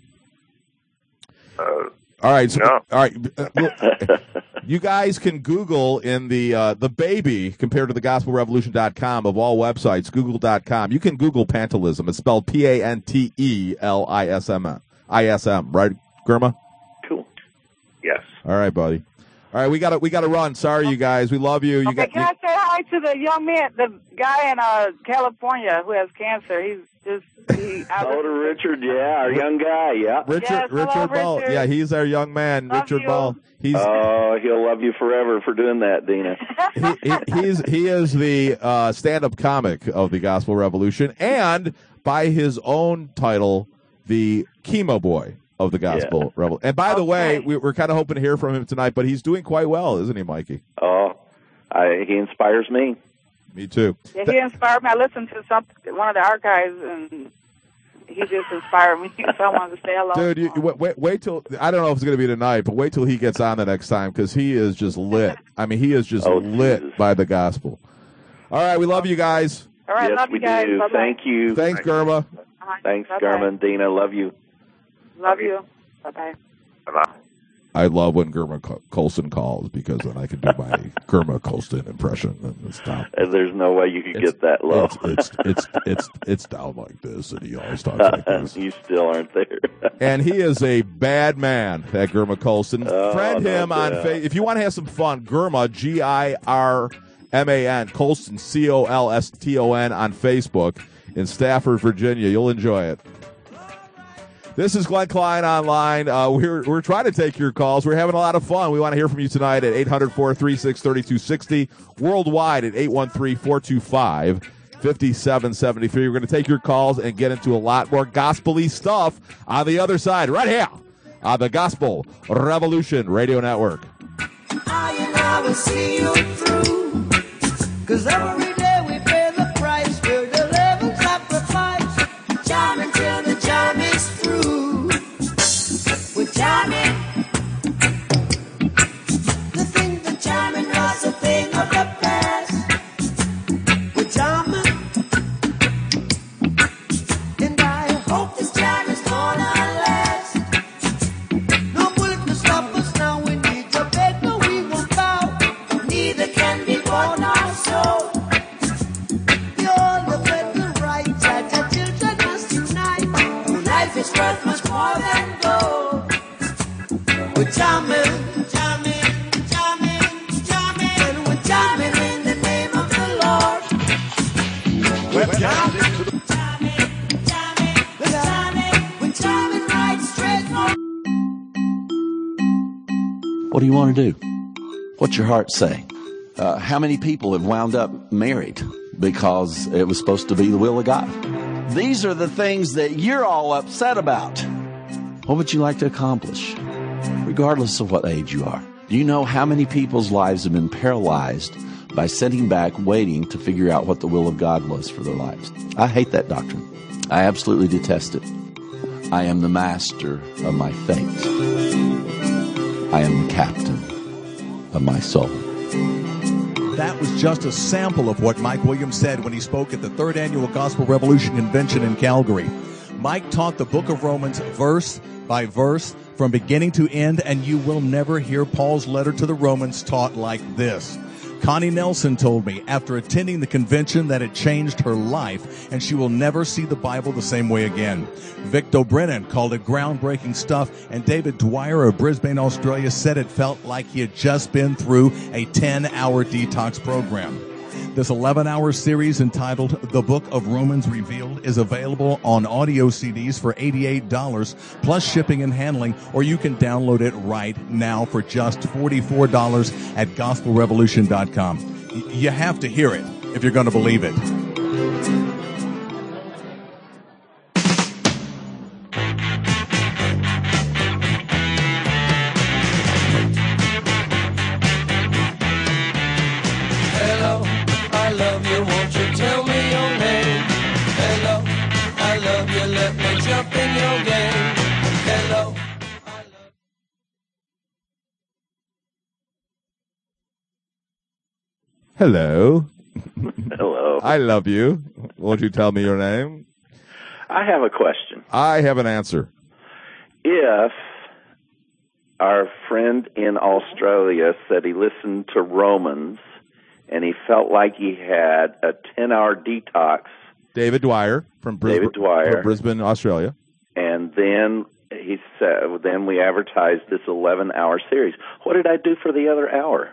Uh, All right, so, no. all right. uh, look, you guys can Google in the uh, the baby compared to the gospel revolution dot com of all websites, google dot com. You can Google pantelism. It's spelled P A N T E L I S M, I S M, right, Germa? Cool. Yes. All right, buddy. All right, we got to we got to run. Sorry, you guys. We love you. You Okay, got. can You, I say hi to the young man, the guy in uh, California who has cancer? He's just he. I Oh, to listened Richard, yeah, our young guy, yeah. Richard Yes, hello, Richard Ball. Richard. Yeah, he's our young man, Love Richard you. Ball. He's Oh, he'll love you forever for doing that, Dina. he, he, he's he is the uh, stand-up comic of the Gospel Revolution, and by his own title, the chemo boy of the Gospel Yeah. Revolution. And by the way, Okay. we, we're kind of hoping to hear from him tonight, but he's doing quite well, isn't he, Mikey? Oh, I, he inspires me. Me too. Yeah, he inspired me. I listened to some one of the archives, and he just inspired me. So I wanted to say hello. Dude, you, you- wait, wait, wait till I don't know if it's going to be tonight, but wait till he gets on the next time because he is just lit. I mean, he is just Oh, lit Jesus. by the gospel. All right, we love you guys. All right, yes, love we you guys. do. Bye-bye. Thank you. Thanks, Germa. Uh-huh. Thanks, Bye-bye. Germa and Dina. Love you. Love you. Bye bye. Bye-bye. I love when Germa Col- Colson calls because then I can do my Germa Colson impression and it's down. And there's no way you could It's- get that low. It's, it's it's it's it's down like this, and he always talks like this. You still aren't there. And he is a bad man, that Germa Colson. Oh, Friend no him on doubt. Facebook. If you want to have some fun, Germa, G I R M A N, Colson, C O L S T O N on Facebook in Stafford, Virginia. You'll enjoy it. This is Glenn Klein Online. Uh, we're we're trying to take your calls. We're having a lot of fun. We want to hear from you tonight at eight hundred, four three six, three two six zero, worldwide at eight one three, four two five, five seven seven three. We're going to take your calls and get into a lot more gospel-y stuff on the other side, right here on the Gospel Revolution Radio Network. I and I will see you through. Cause every day we pay the price. We'll deliver sacrifice. Jam until the jam is through. We're jamming. The thing that jamming was a thing of the past. We're jamming. And I hope this jam is gonna last. No bullet to stop us now. We need your bed, but we won't bow. Neither can be born or soul. You're the better right. Judge our children must unite. Your life is worth much more than gold. We're jamming, jamming, jamming, jamming. And we're jamming in the name of the Lord. We're jamming, jamming, jamming, we're jamming, we're jamming right straight for. What do you want to do? What's your heart say? Uh, how many people have wound up married because it was supposed to be the will of God? These are the things that you're all upset about. What would you like to accomplish, regardless of what age you are? Do you know how many people's lives have been paralyzed by sitting back waiting to figure out what the will of God was for their lives? I hate that doctrine. I absolutely detest it. I am the master of my fate. I am the captain of my soul. That was just a sample of what Mike Williams said when he spoke at the third annual Gospel Revolution Convention in Calgary. Mike taught the book of Romans verse by verse from beginning to end, and you will never hear Paul's letter to the Romans taught like this. Connie Nelson told me after attending the convention that it changed her life, and she will never see the Bible the same way again. Victor Brennan called it groundbreaking stuff, and David Dwyer of Brisbane, Australia said it felt like he had just been through a ten-hour detox program. This eleven-hour series entitled The Book of Romans Revealed is available on audio C Ds for eighty-eight dollars plus shipping and handling, or you can download it right now for just forty-four dollars at gospel revolution dot com. Y- you have to hear it if you're going to believe it. Hello, I love you, won't you tell me your name? Hello, I love you, let me jump in your game. Hello. Hello. Hello. I love you. Won't you tell me your name? I have a question. I have an answer. If our friend in Australia said he listened to Romans and he felt like he had a ten-hour detox, David Dwyer from Brisbane, David Dwyer. from Brisbane, Australia. And then he said, then we advertised this eleven-hour series. What did I do for the other hour?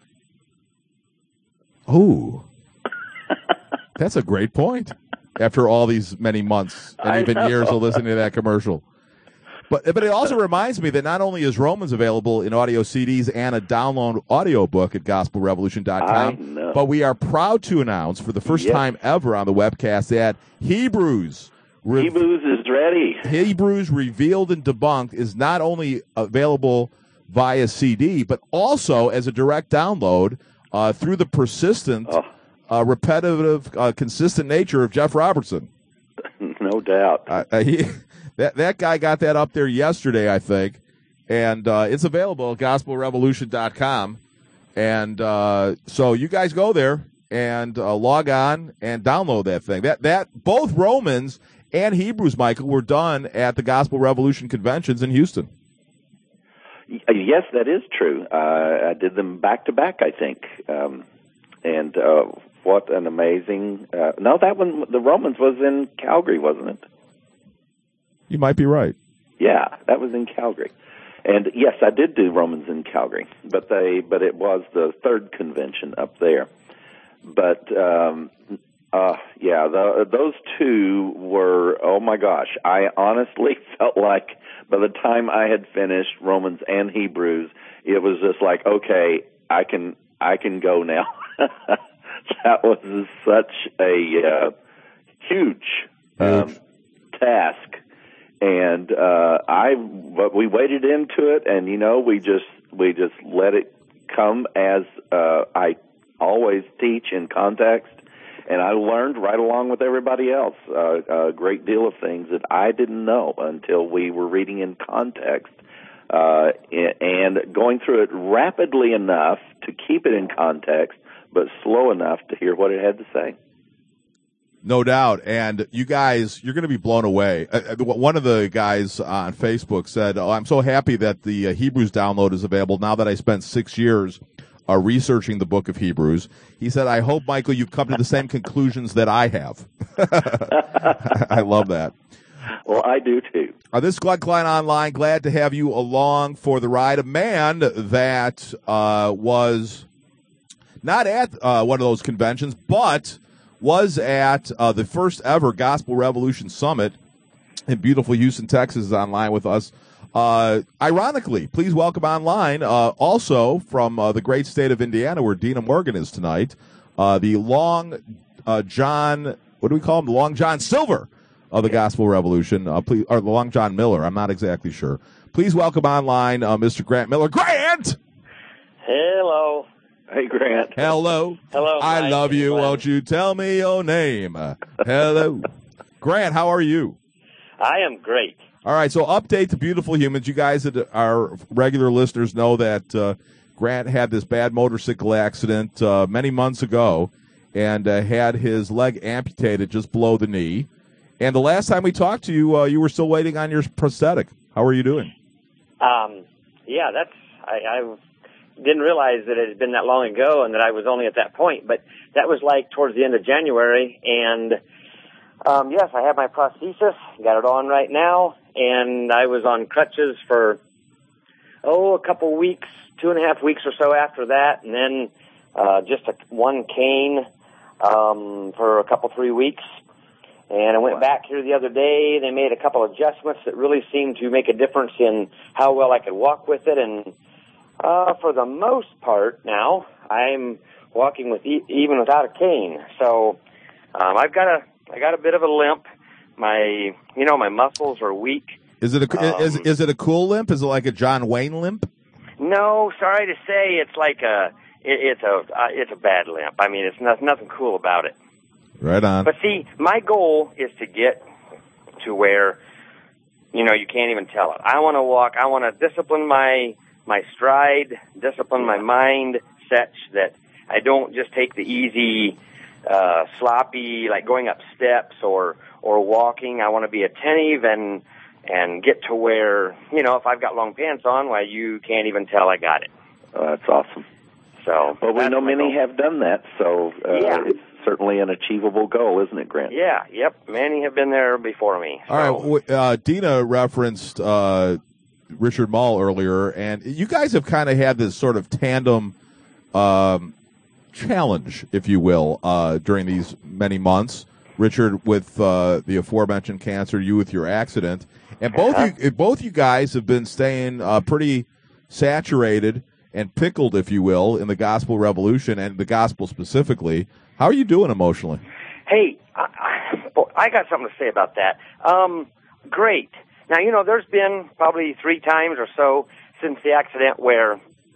Oh, that's a great point. After all these many months and I even know. years of listening to that commercial. But but it also reminds me that not only is Romans available in audio C Ds and a download audio book at gospel revolution dot I com, know. but we are proud to announce for the first Yes. time ever on the webcast that Hebrews Re- Hebrews is ready. Hebrews Revealed and Debunked is not only available via C D, but also as a direct download uh, through the persistent, Oh. uh, repetitive, uh, consistent nature of Jeff Robertson. No doubt. Uh, uh, he, that that guy got that up there yesterday, I think, and uh, it's available at gospel revolution dot com. And uh, so you guys go there and uh, log on and download that thing. That that both Romans and Hebrews, Michael, were done at the Gospel Revolution conventions in Houston. Yes, that is true. Uh, I did them back to back, I think. Um, and uh, what an amazing... Uh, no, that one, the Romans was in Calgary, wasn't it? You might be right. Yeah, that was in Calgary. And yes, I did do Romans in Calgary, but they, but it was the third convention up there. But, um, uh, yeah, the, those two were, oh my gosh, I honestly felt like by the time I had finished Romans and Hebrews, it was just like, okay, I can, I can go now. That was such a uh, huge um, task. And uh, I, but we waded into it, and you know, we just we just let it come as uh, I always teach in context, and I learned right along with everybody else uh, a great deal of things that I didn't know until we were reading in context, uh, and going through it rapidly enough to keep it in context, but slow enough to hear what it had to say. No doubt. And you guys, you're going to be blown away. Uh, one of the guys on Facebook said, oh, I'm so happy that the uh, Hebrews download is available now that I spent six years uh, researching the book of Hebrews. He said, I hope, Michael, you've come to the same conclusions that I have. I love that. Well, I do too. Uh, this is Glenn Klein Online. Glad to have you along for the ride. A man that uh, was not at uh, one of those conventions, but was at uh, the first ever Gospel Revolution Summit in beautiful Houston, Texas, is online with us. Uh, ironically, please welcome online, uh, also from uh, the great state of Indiana, where Dina Morgan is tonight, uh, the Long uh, John, what do we call him? The Long John Silver of the Gospel Revolution, uh, please, or the Long John Miller, I'm not exactly sure. Please welcome online uh, Mister Grant Miller. Grant! Hello. Hey, Grant. Hello. Hello. I Mike love and you. Glenn. Won't you tell me your name? Uh, hello. Grant, how are you? I am great. All right, so update to Beautiful Humans. You guys that are regular listeners know that uh, Grant had this bad motorcycle accident uh, many months ago and uh, had his leg amputated just below the knee. And the last time we talked to you, uh, you were still waiting on your prosthetic. How are you doing? Um, yeah, that's I, I didn't realize that it had been that long ago and that I was only at that point. But that was like towards the end of January, and um, yes, I have my prosthesis, got it on right now, and I was on crutches for oh a couple weeks, two and a half weeks or so after that, and then uh, just a, one cane um, for a couple three weeks. And I went back here the other day. They made a couple adjustments that really seemed to make a difference in how well I could walk with it. And uh, for the most part now, I'm walking with e- even without a cane. So um, I've got a I got a bit of a limp. My you know my muscles are weak. Is it a Um, is is it a cool limp? Is it like a John Wayne limp? No, sorry to say, it's like a it, it's a uh, it's a bad limp. I mean, it's not, nothing cool about it. Right on. But see, my goal is to get to where, you know, you can't even tell it. I want to walk, I want to discipline my my stride, discipline my mind such that I don't just take the easy, uh, sloppy, like going up steps or or walking. I want to be attentive and and get to where, you know, if I've got long pants on, why you can't even tell I got it. Oh, that's awesome. So, well, we know many have done that, so uh, yeah. it's certainly an achievable goal, isn't it, Grant? Yeah, yep. Many have been there before me. So. All right. Uh, Dina referenced uh, Richard Mull earlier, and you guys have kind of had this sort of tandem um, challenge, if you will, uh, during these many months. Richard with uh, the aforementioned cancer, you with your accident, and both uh-huh. you, both you guys have been staying uh, pretty saturated and pickled, if you will, in the gospel revolution and the gospel specifically. How are you doing emotionally? Hey, I, I, I got something to say about that. Um, great. Now, you know, there's been probably three times or so since the accident where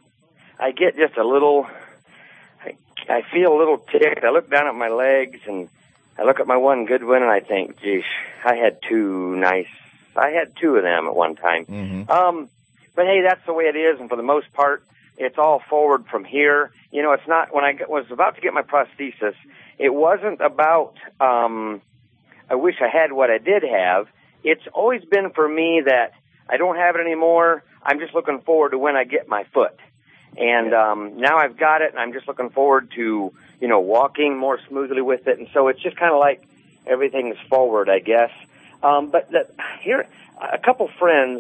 I get just a little, I, I feel a little ticked. I look down at my legs and I look at my one good one and I think, geez, I had two nice, I had two of them at one time. Mm-hmm. Um, but hey, that's the way it is, and for the most part, it's all forward from here. You know, it's not, when I was about to get my prosthesis, it wasn't about, um, I wish I had what I did have. It's always been for me that I don't have it anymore. I'm just looking forward to when I get my foot. And um, now I've got it, and I'm just looking forward to, you know, walking more smoothly with it. And so it's just kind of like everything's forward, I guess. Um, but the, here, a couple friends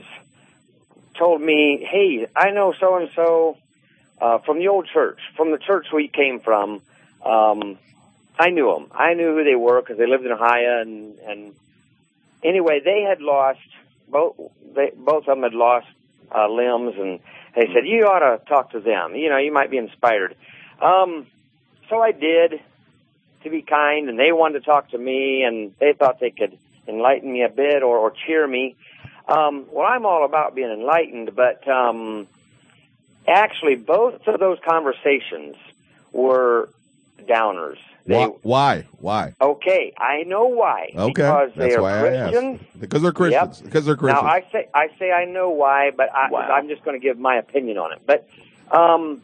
told me, hey, I know so-and-so uh, from the old church, from the church we came from. Um, I knew them. I knew who they were because they lived in Ohio. And, and anyway, they had lost, both, they, both of them had lost uh, limbs, and they said, you ought to talk to them. You know, you might be inspired. Um, so I did, to be kind, and they wanted to talk to me, and they thought they could enlighten me a bit or, or cheer me. Um, well, I'm all about being enlightened, but um, actually both of those conversations were downers. They, why? Why? Why? Okay, I know why. Okay, because they that's are why Christian. I asked. Because they're Christians. Yep. Because they're Christians. Now I say I say I know why, but I, Wow. I'm just going to give my opinion on it. But um,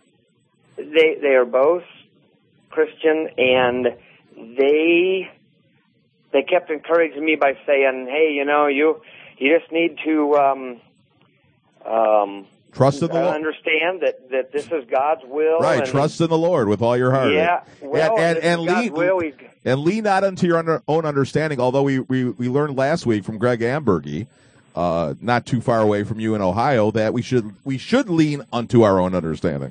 they they are both Christian, and they they kept encouraging me by saying, "Hey, you know, you you just need to um, um, trust in the Lord. Understand that, that this is God's will." Right, and, trust in the Lord with all your heart. Yeah, well, and and, this and is God's lean will. He's, and lean not unto your under, own understanding. Although we, we we learned last week from Greg Ambergy, uh, not too far away from you in Ohio, that we should we should lean unto our own understanding.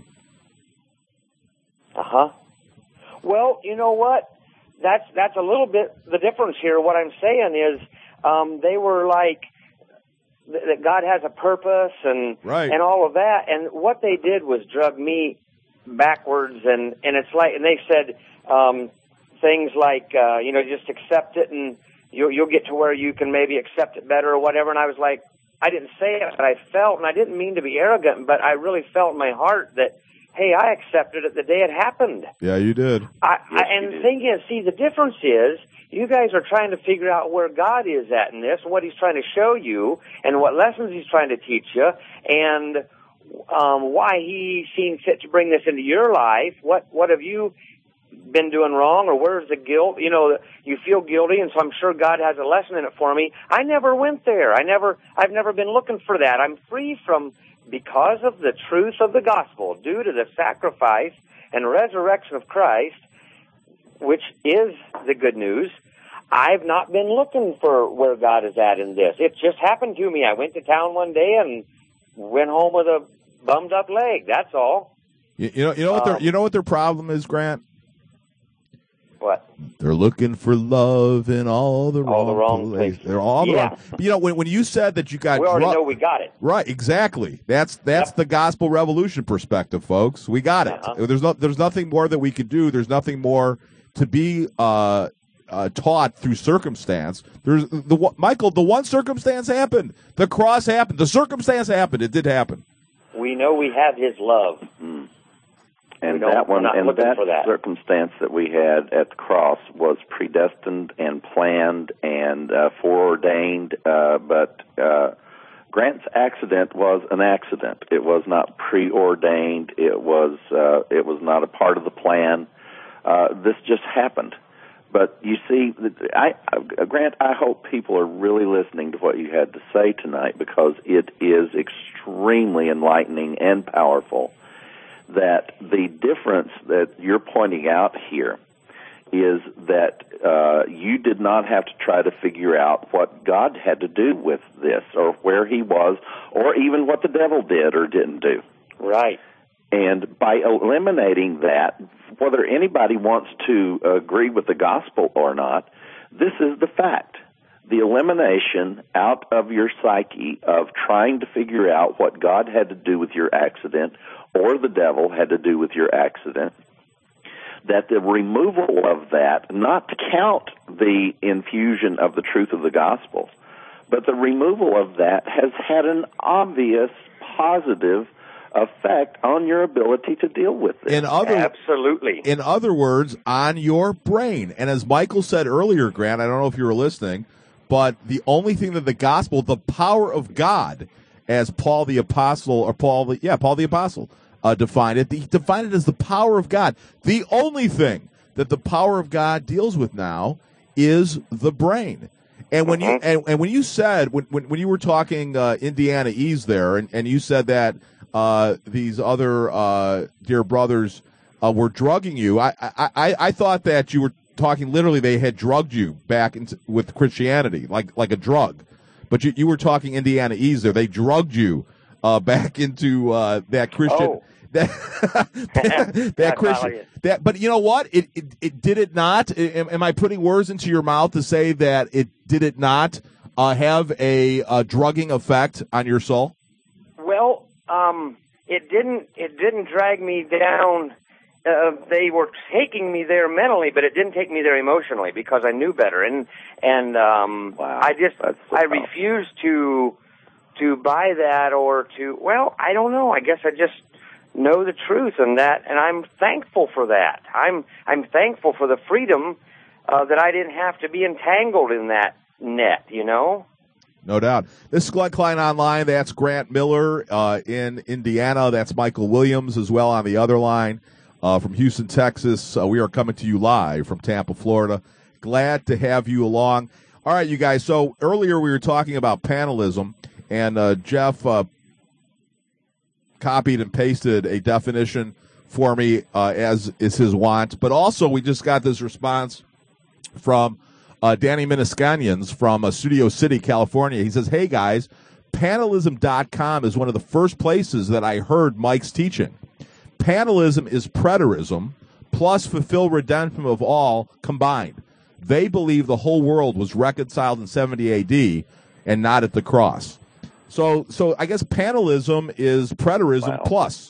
Uh huh. Well, you know what? That's that's a little bit the difference here. What I'm saying is, um, they were like th- that God has a purpose and right. and all of that. And what they did was drug me backwards. And and it's like, and they said um, things like, uh, you know, just accept it, and you'll you'll get to where you can maybe accept it better or whatever. And I was like, I didn't say it, but I felt, and I didn't mean to be arrogant, but I really felt in my heart that, hey, I accepted it the day it happened. Yeah, you did. I, Yes, I, and you the did. thing is, see, the difference is you guys are trying to figure out where God is at in this, and what He's trying to show you, and what lessons He's trying to teach you, and um, why He seen fit to bring this into your life. What what have you been doing wrong, or where's the guilt? You know, you feel guilty, and so I'm sure God has a lesson in it for me. I never went there. I never, I've never been looking for that. I'm free from, because of the truth of the gospel, due to the sacrifice and resurrection of Christ, which is the good news. I've not been looking for where God is at in this. It just happened to me. I went to town one day and went home with a bummed up leg. That's all. You, you know, you know what Um, their you know what their problem is, Grant. What? They're looking for love in all the All wrong, the wrong places. places. They're all the Yeah. wrong. But, you know, when when you said that you got We already drug- know we got it. right, exactly. That's that's Yep. the gospel revolution perspective, folks. We got it. Uh-huh. There's no there's nothing more that we could do. There's nothing more to be uh, uh, taught through circumstance. There's the one- Michael. The one circumstance happened. The cross happened. The circumstance happened. It did happen. We know we have His love. Mm. And We don't- that we're one, not and looking that, for that. circumstance that we had at the cross was predestined and planned and uh, foreordained. Uh, but uh, Grant's accident was an accident. It was not preordained. It was uh, it was not a part of the plan. Uh, this just happened. But you see, I, I, Grant, I hope people are really listening to what you had to say tonight, because it is extremely enlightening and powerful that the difference that you're pointing out here is that uh, you did not have to try to figure out what God had to do with this, or where he was, or even what the devil did or didn't do. Right. And by eliminating that, whether anybody wants to agree with the gospel or not, this is the fact. The elimination out of your psyche of trying to figure out what God had to do with your accident or the devil had to do with your accident, that the removal of that, not to count the infusion of the truth of the gospel, but the removal of that has had an obvious positive effect on your ability to deal with it. In other, Absolutely. In other words, on your brain. And as Michael said earlier, Grant, I don't know if you were listening, but the only thing that the gospel, the power of God, as Paul the Apostle, or Paul the, yeah, Paul the Apostle, uh, defined it, he defined it as the power of God. The only thing that the power of God deals with now is the brain. And when you and, and when you said when when, when you were talking uh, Indiana Ease there, and, and you said that uh, these other uh, dear brothers uh, were drugging you, I, I I I thought that you were talking literally. They had drugged you back into, with Christianity, like like a drug. But you you were talking Indiana Ease there. They drugged you uh, back into uh, that Christian. Oh. That, that, that Christian, that, but you know what? It, it, it did it not. Am, am I putting words into your mouth to say that it did it not uh, have a, a drugging effect on your soul? Well, um, it didn't. It didn't drag me down. Uh, they were taking me there mentally, but it didn't take me there emotionally because I knew better, and and um, wow. I just so I refused to to buy that or to. Well, I don't know. I guess I just know the truth, and that, and I'm thankful for that. I'm I'm thankful for the freedom uh, that I didn't have to be entangled in that net. You know. No doubt. This is Glenn Klein Online. That's Grant Miller uh, in Indiana. That's Michael Williams as well on the other line uh, from Houston, Texas. Uh, we are coming to you live from Tampa, Florida. Glad to have you along. All right, you guys. So earlier we were talking about panelism, and uh, Jeff uh, copied and pasted a definition for me, uh, as is his wont. But also, we just got this response from uh, Danny Miniscanians from uh, Studio City, California. He says, "Hey guys, panelism dot com is one of the first places that I heard Mike's teaching. Panelism is preterism plus fulfill redemption of all combined. They believe the whole world was reconciled in seventy A D and not at the cross." So, so I guess panelism is preterism wow. plus.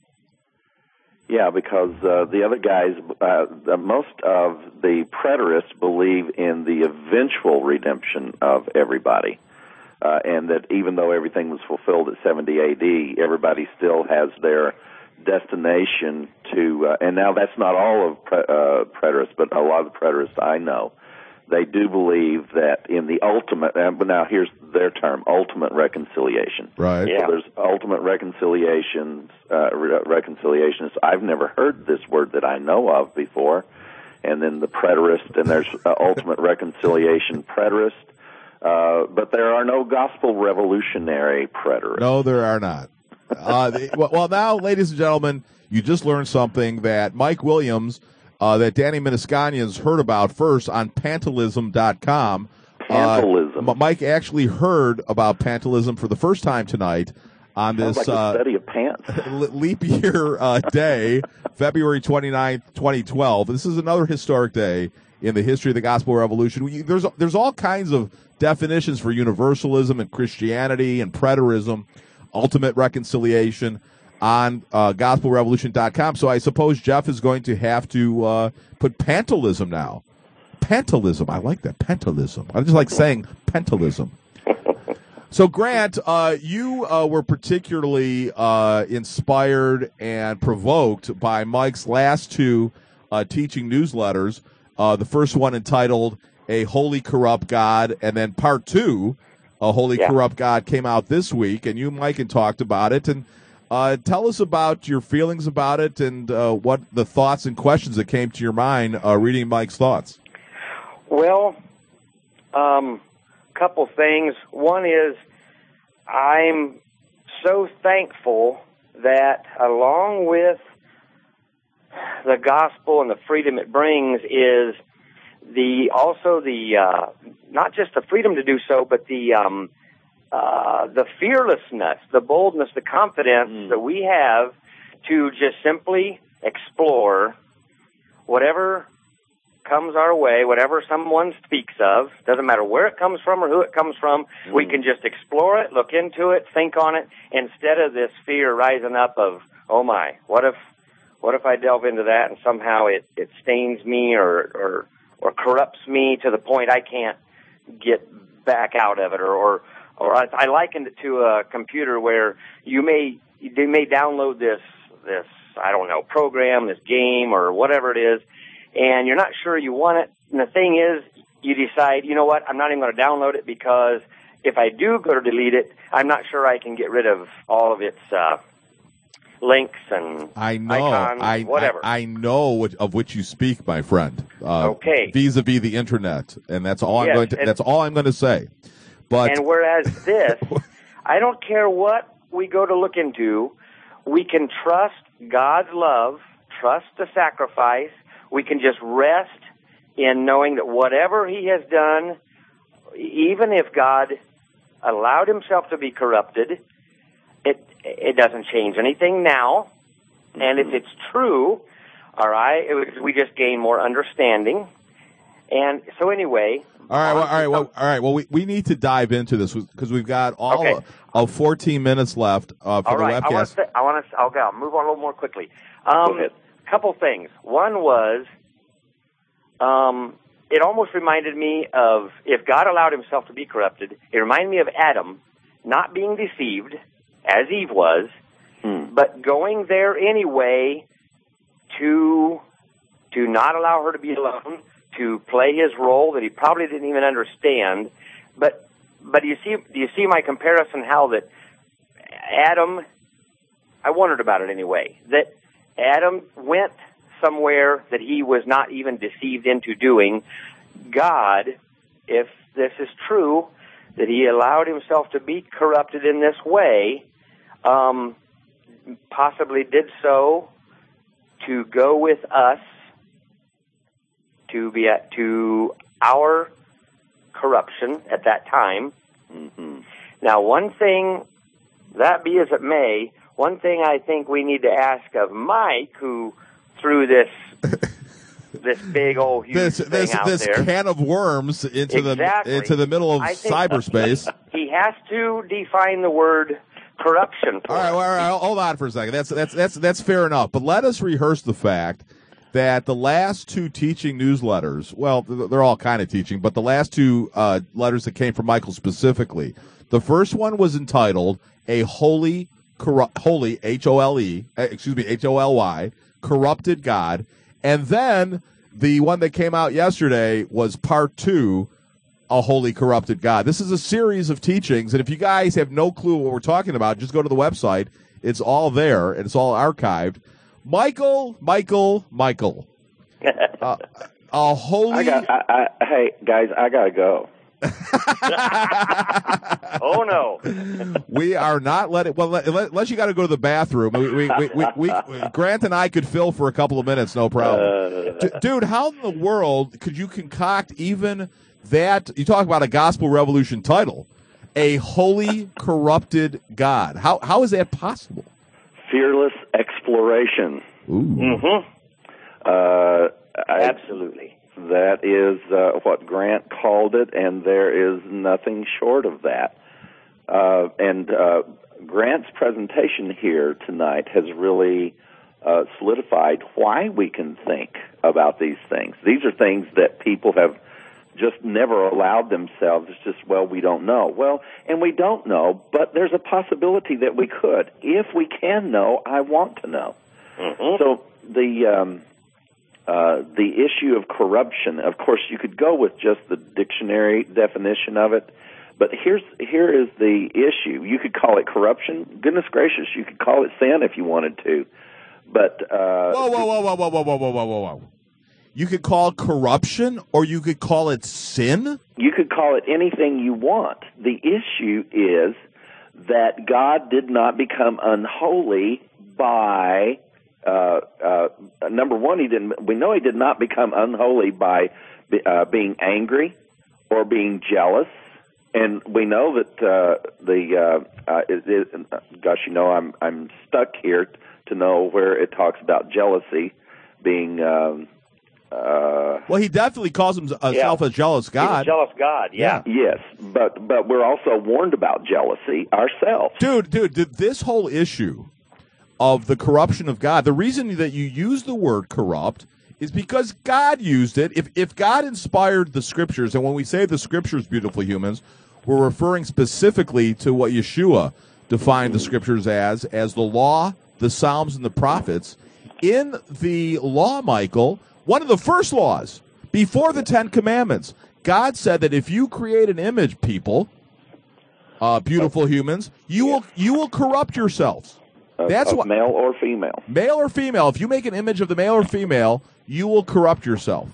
Yeah, because uh, the other guys, uh, the, most of the preterists believe in the eventual redemption of everybody, uh, and that even though everything was fulfilled at seventy A D, everybody still has their destination to. Uh, and now that's not all of pre- uh, preterists, but a lot of the preterists I know, they do believe that in the ultimate, but now here's their term, ultimate reconciliation. Right. Yeah. So there's ultimate reconciliation. Uh, re- reconciliations. I've never heard this word that I know of before. And then the preterist, and there's uh, ultimate reconciliation preterist. Uh, but there are no gospel revolutionary preterists. No, there are not. Uh, the, well, well, now, ladies and gentlemen, you just learned something that Mike Williams, uh, that Danny Miniscanians heard about first on pantelism dot com. Pantelism. Uh, Mike actually heard about pantelism for the first time tonight on Sounds this like uh, a study of pants. leap year uh, day, February twenty-ninth, twenty twelve. This is another historic day in the history of the gospel revolution. We, there's there's all kinds of definitions for universalism and Christianity and preterism, ultimate reconciliation on uh, gospel revolution dot com. So I suppose Jeff is going to have to uh, put pantelism now. Pantelism. I like that. Pantelism. I just like saying pantelism. So, Grant, uh, you uh, were particularly uh, inspired and provoked by Mike's last two uh, teaching newsletters. Uh, the first one entitled A Holy Corrupt God, and then part two, A Holy yeah. Corrupt God, came out this week, and you, Mike, had talked about it. And Uh, tell us about your feelings about it and uh, what the thoughts and questions that came to your mind uh, reading Mike's thoughts. Well, um, couple things. One is I'm so thankful that along with the gospel and the freedom it brings is the also the uh, not just the freedom to do so, but the um, uh, the fearlessness, the boldness, the confidence mm. that we have to just simply explore whatever comes our way, whatever someone speaks of. Doesn't matter where it comes from or who it comes from. Mm. We can just explore it, look into it, think on it, instead of this fear rising up of, oh my, what if what if I delve into that and somehow it, it stains me or, or or corrupts me to the point I can't get back out of it, or or, or I, I likened it to a computer where you may they may download this this I don't know program, this game or whatever it is, and you're not sure you want it. And the thing is, you decide, you know what, I'm not even going to download it because if I do go to delete it, I'm not sure I can get rid of all of its uh, links and I know, icons, I, whatever. I, I know what, of which you speak, my friend. Uh, okay. Vis-a-vis the internet, and that's all Yes, I'm going to. and- That's all I'm going to say. But And whereas this, I don't care what we go to look into, we can trust God's love, trust the sacrifice. We can just rest in knowing that whatever He has done, even if God allowed Himself to be corrupted, it it doesn't change anything now. And if it's true, all right, it was, we just gain more understanding. And so anyway. All right, well, all right, well, all right. Well, we, we need to dive into this because we've got all Okay. of fourteen minutes left uh, for All the right, I want webcast. to. I want to. Okay, I'll move on a little more quickly. Um, couple things. One was, um, it almost reminded me of if God allowed Himself to be corrupted. It reminded me of Adam not being deceived, as Eve was, Hmm. but going there anyway to to not allow her to be alone, to play his role that he probably didn't even understand. But but do you see do you see my comparison? How that Adam, I wondered about it anyway. That Adam went somewhere that he was not even deceived into doing. God, if this is true, that He allowed Himself to be corrupted in this way, um, possibly did so to go with us to be at, to our corruption at that time. Mm-hmm. Now, one thing, that be as it may, one thing I think we need to ask of Mike, who threw this this big old huge This thing this out this there. can of worms into Exactly. the into the middle of I think- cyberspace. He has to define the word corruption. For All right, well, all right, hold on for a second. That's that's that's that's fair enough. But let us rehearse the fact that the last two teaching newsletters, well, th- they're all kind of teaching, but the last two uh, letters that came from Michael specifically, the first one was entitled "A Holy, Corru- Holy H O L E, uh, excuse me, H O L Y, Corrupted God," and then the one that came out yesterday was part two, A Holy Corrupted God. This is a series of teachings, and if you guys have no clue what we're talking about, just go to the website. It's all there, and it's all archived. Michael, Michael, Michael. Uh, a holy... I got, I, I, hey, guys, I got to go. Oh, no. We are not letting... Well, let- unless you got to go to the bathroom. We, we, we, we, we, Grant and I could fill for a couple of minutes, no problem. Uh, D- dude, how in the world could you concoct even that? You talk about a Gospel Revolution title. A Holy Corrupted God. How How is that possible? Fearless exploration. Ooh. Mm-hmm. Uh, I, Absolutely. That is uh, what Grant called it, and there is nothing short of that. Uh, and uh, Grant's presentation here tonight has really uh, solidified why we can think about these things. These are things that people have just never allowed themselves. It's just, well, we don't know. Well, and we don't know, but there's a possibility that we could. If we can know, I want to know. Mm-hmm. So the um, uh, the issue of corruption, of course, you could go with just the dictionary definition of it, But here's here is the issue. You could call it corruption. Goodness gracious, you could call it sin if you wanted to. But uh, whoa, whoa, whoa, whoa, whoa, whoa, whoa, whoa, whoa, whoa, whoa! You could call it corruption, or you could call it sin. You could call it anything you want. The issue is that God did not become unholy by uh, uh, number one. He didn't. We know he did not become unholy by uh, being angry or being jealous. And we know that uh, the uh, uh, it, it, gosh, you know, I'm I'm stuck here to know where it talks about jealousy being. Um, uh, well, he definitely calls himself yeah. a jealous God. He's a jealous God, yeah. Yes, but but we're also warned about jealousy ourselves, dude. Dude, this whole issue of the corruption of God. The reason that you use the word corrupt is because God used it. If if God inspired the Scriptures, and when we say the Scriptures, beautiful humans, we're referring specifically to what Yeshua defined the Scriptures as, as the law, the Psalms, and the prophets. In the law, Michael, one of the first laws, before the Ten Commandments, God said that if you create an image, people, uh, beautiful humans, you will you will corrupt yourselves. Of, That's of what male or female. Male or female. If you make an image of the male or female, you will corrupt yourself.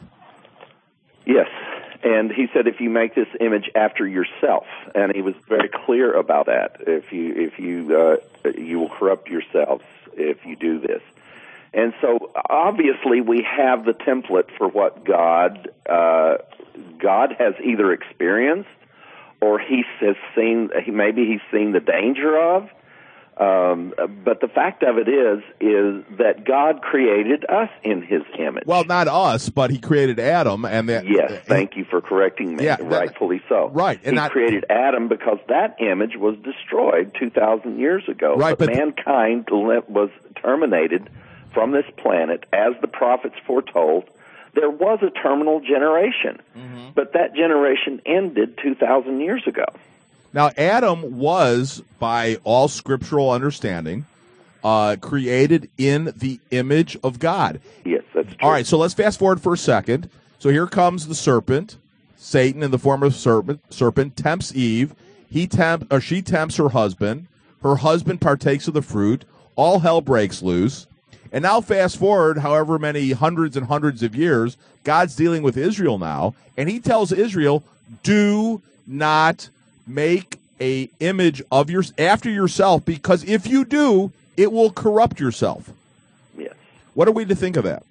Yes, and he said if you make this image after yourself, and he was very clear about that. If you if you uh, you will corrupt yourselves if you do this. And so obviously we have the template for what God uh, God has either experienced or he has seen. Maybe he's seen the danger of. Um, but the fact of it is, is that God created us in His image. Well, not us, but He created Adam, and that. Yes, thank you for correcting me. Yeah, that, rightfully so. Right, and He not, created Adam because that image was destroyed two thousand years ago. Right, but, but mankind was terminated from this planet, as the prophets foretold. There was a terminal generation, mm-hmm. but that generation ended two thousand years ago. Now, Adam was, by all scriptural understanding, uh, created in the image of God. Yes, that's true. All right, so let's fast forward for a second. So here comes the serpent, Satan in the form of serpent, serpent tempts Eve. He tempt, or she tempts her husband. Her husband partakes of the fruit. All hell breaks loose. And now fast forward however many hundreds and hundreds of years, God's dealing with Israel now, and he tells Israel, do not make a image of your after yourself, because if you do, it will corrupt yourself. Yes. What are we to think of that?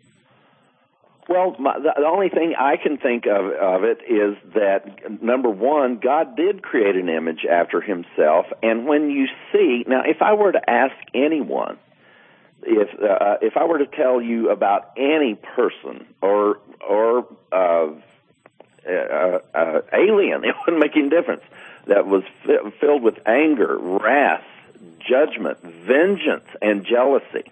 Well, my, the, the only thing I can think of of it is that, number one, God did create an image after himself, and when you see, now if I were to ask anyone, if uh, if I were to tell you about any person or or uh, uh, uh, alien, it wouldn't make any difference, that was fi- filled with anger, wrath, judgment, vengeance, and jealousy.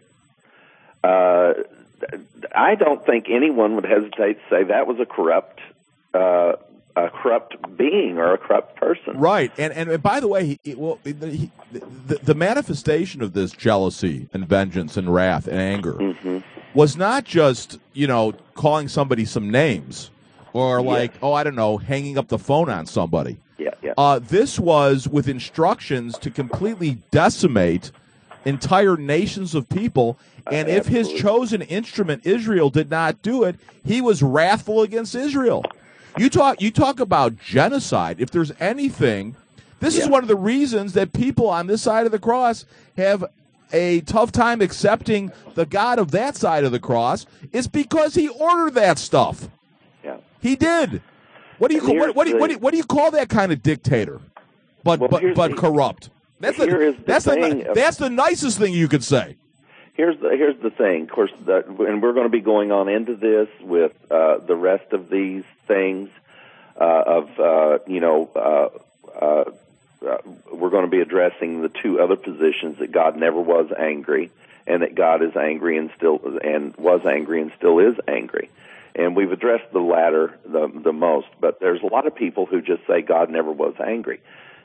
Uh, I don't think anyone would hesitate to say that was a corrupt, uh, a corrupt being or a corrupt person. Right, and and by the way, he, well, he, the, the manifestation of this jealousy and vengeance and wrath and anger mm-hmm. was not just, you know, calling somebody some names or like, yes. oh, I don't know, hanging up the phone on somebody. Yeah, yeah. Uh, this was with instructions to completely decimate entire nations of people, and uh, if his chosen instrument, Israel, did not do it, he was wrathful against Israel. You talk, you talk about genocide. If there's anything, this yeah. is one of the reasons that people on this side of the cross have a tough time accepting the God of that side of the cross, is because he ordered that stuff. Yeah, he did. What do you call, what, what, do you, what, do you, what do you call that kind of dictator? But well, but but the, corrupt. That's the, the that's thing. the that's the nicest thing you could say. Here's the here's the thing. Of course, the, and we're going to be going on into this with uh, the rest of these things. Uh, of uh, you know, uh, uh, uh, we're going to be addressing the two other positions that God never was angry, and that God is angry and still and was angry and still is angry. And we've addressed the latter the, the most, but there's a lot of people who just say God never was angry.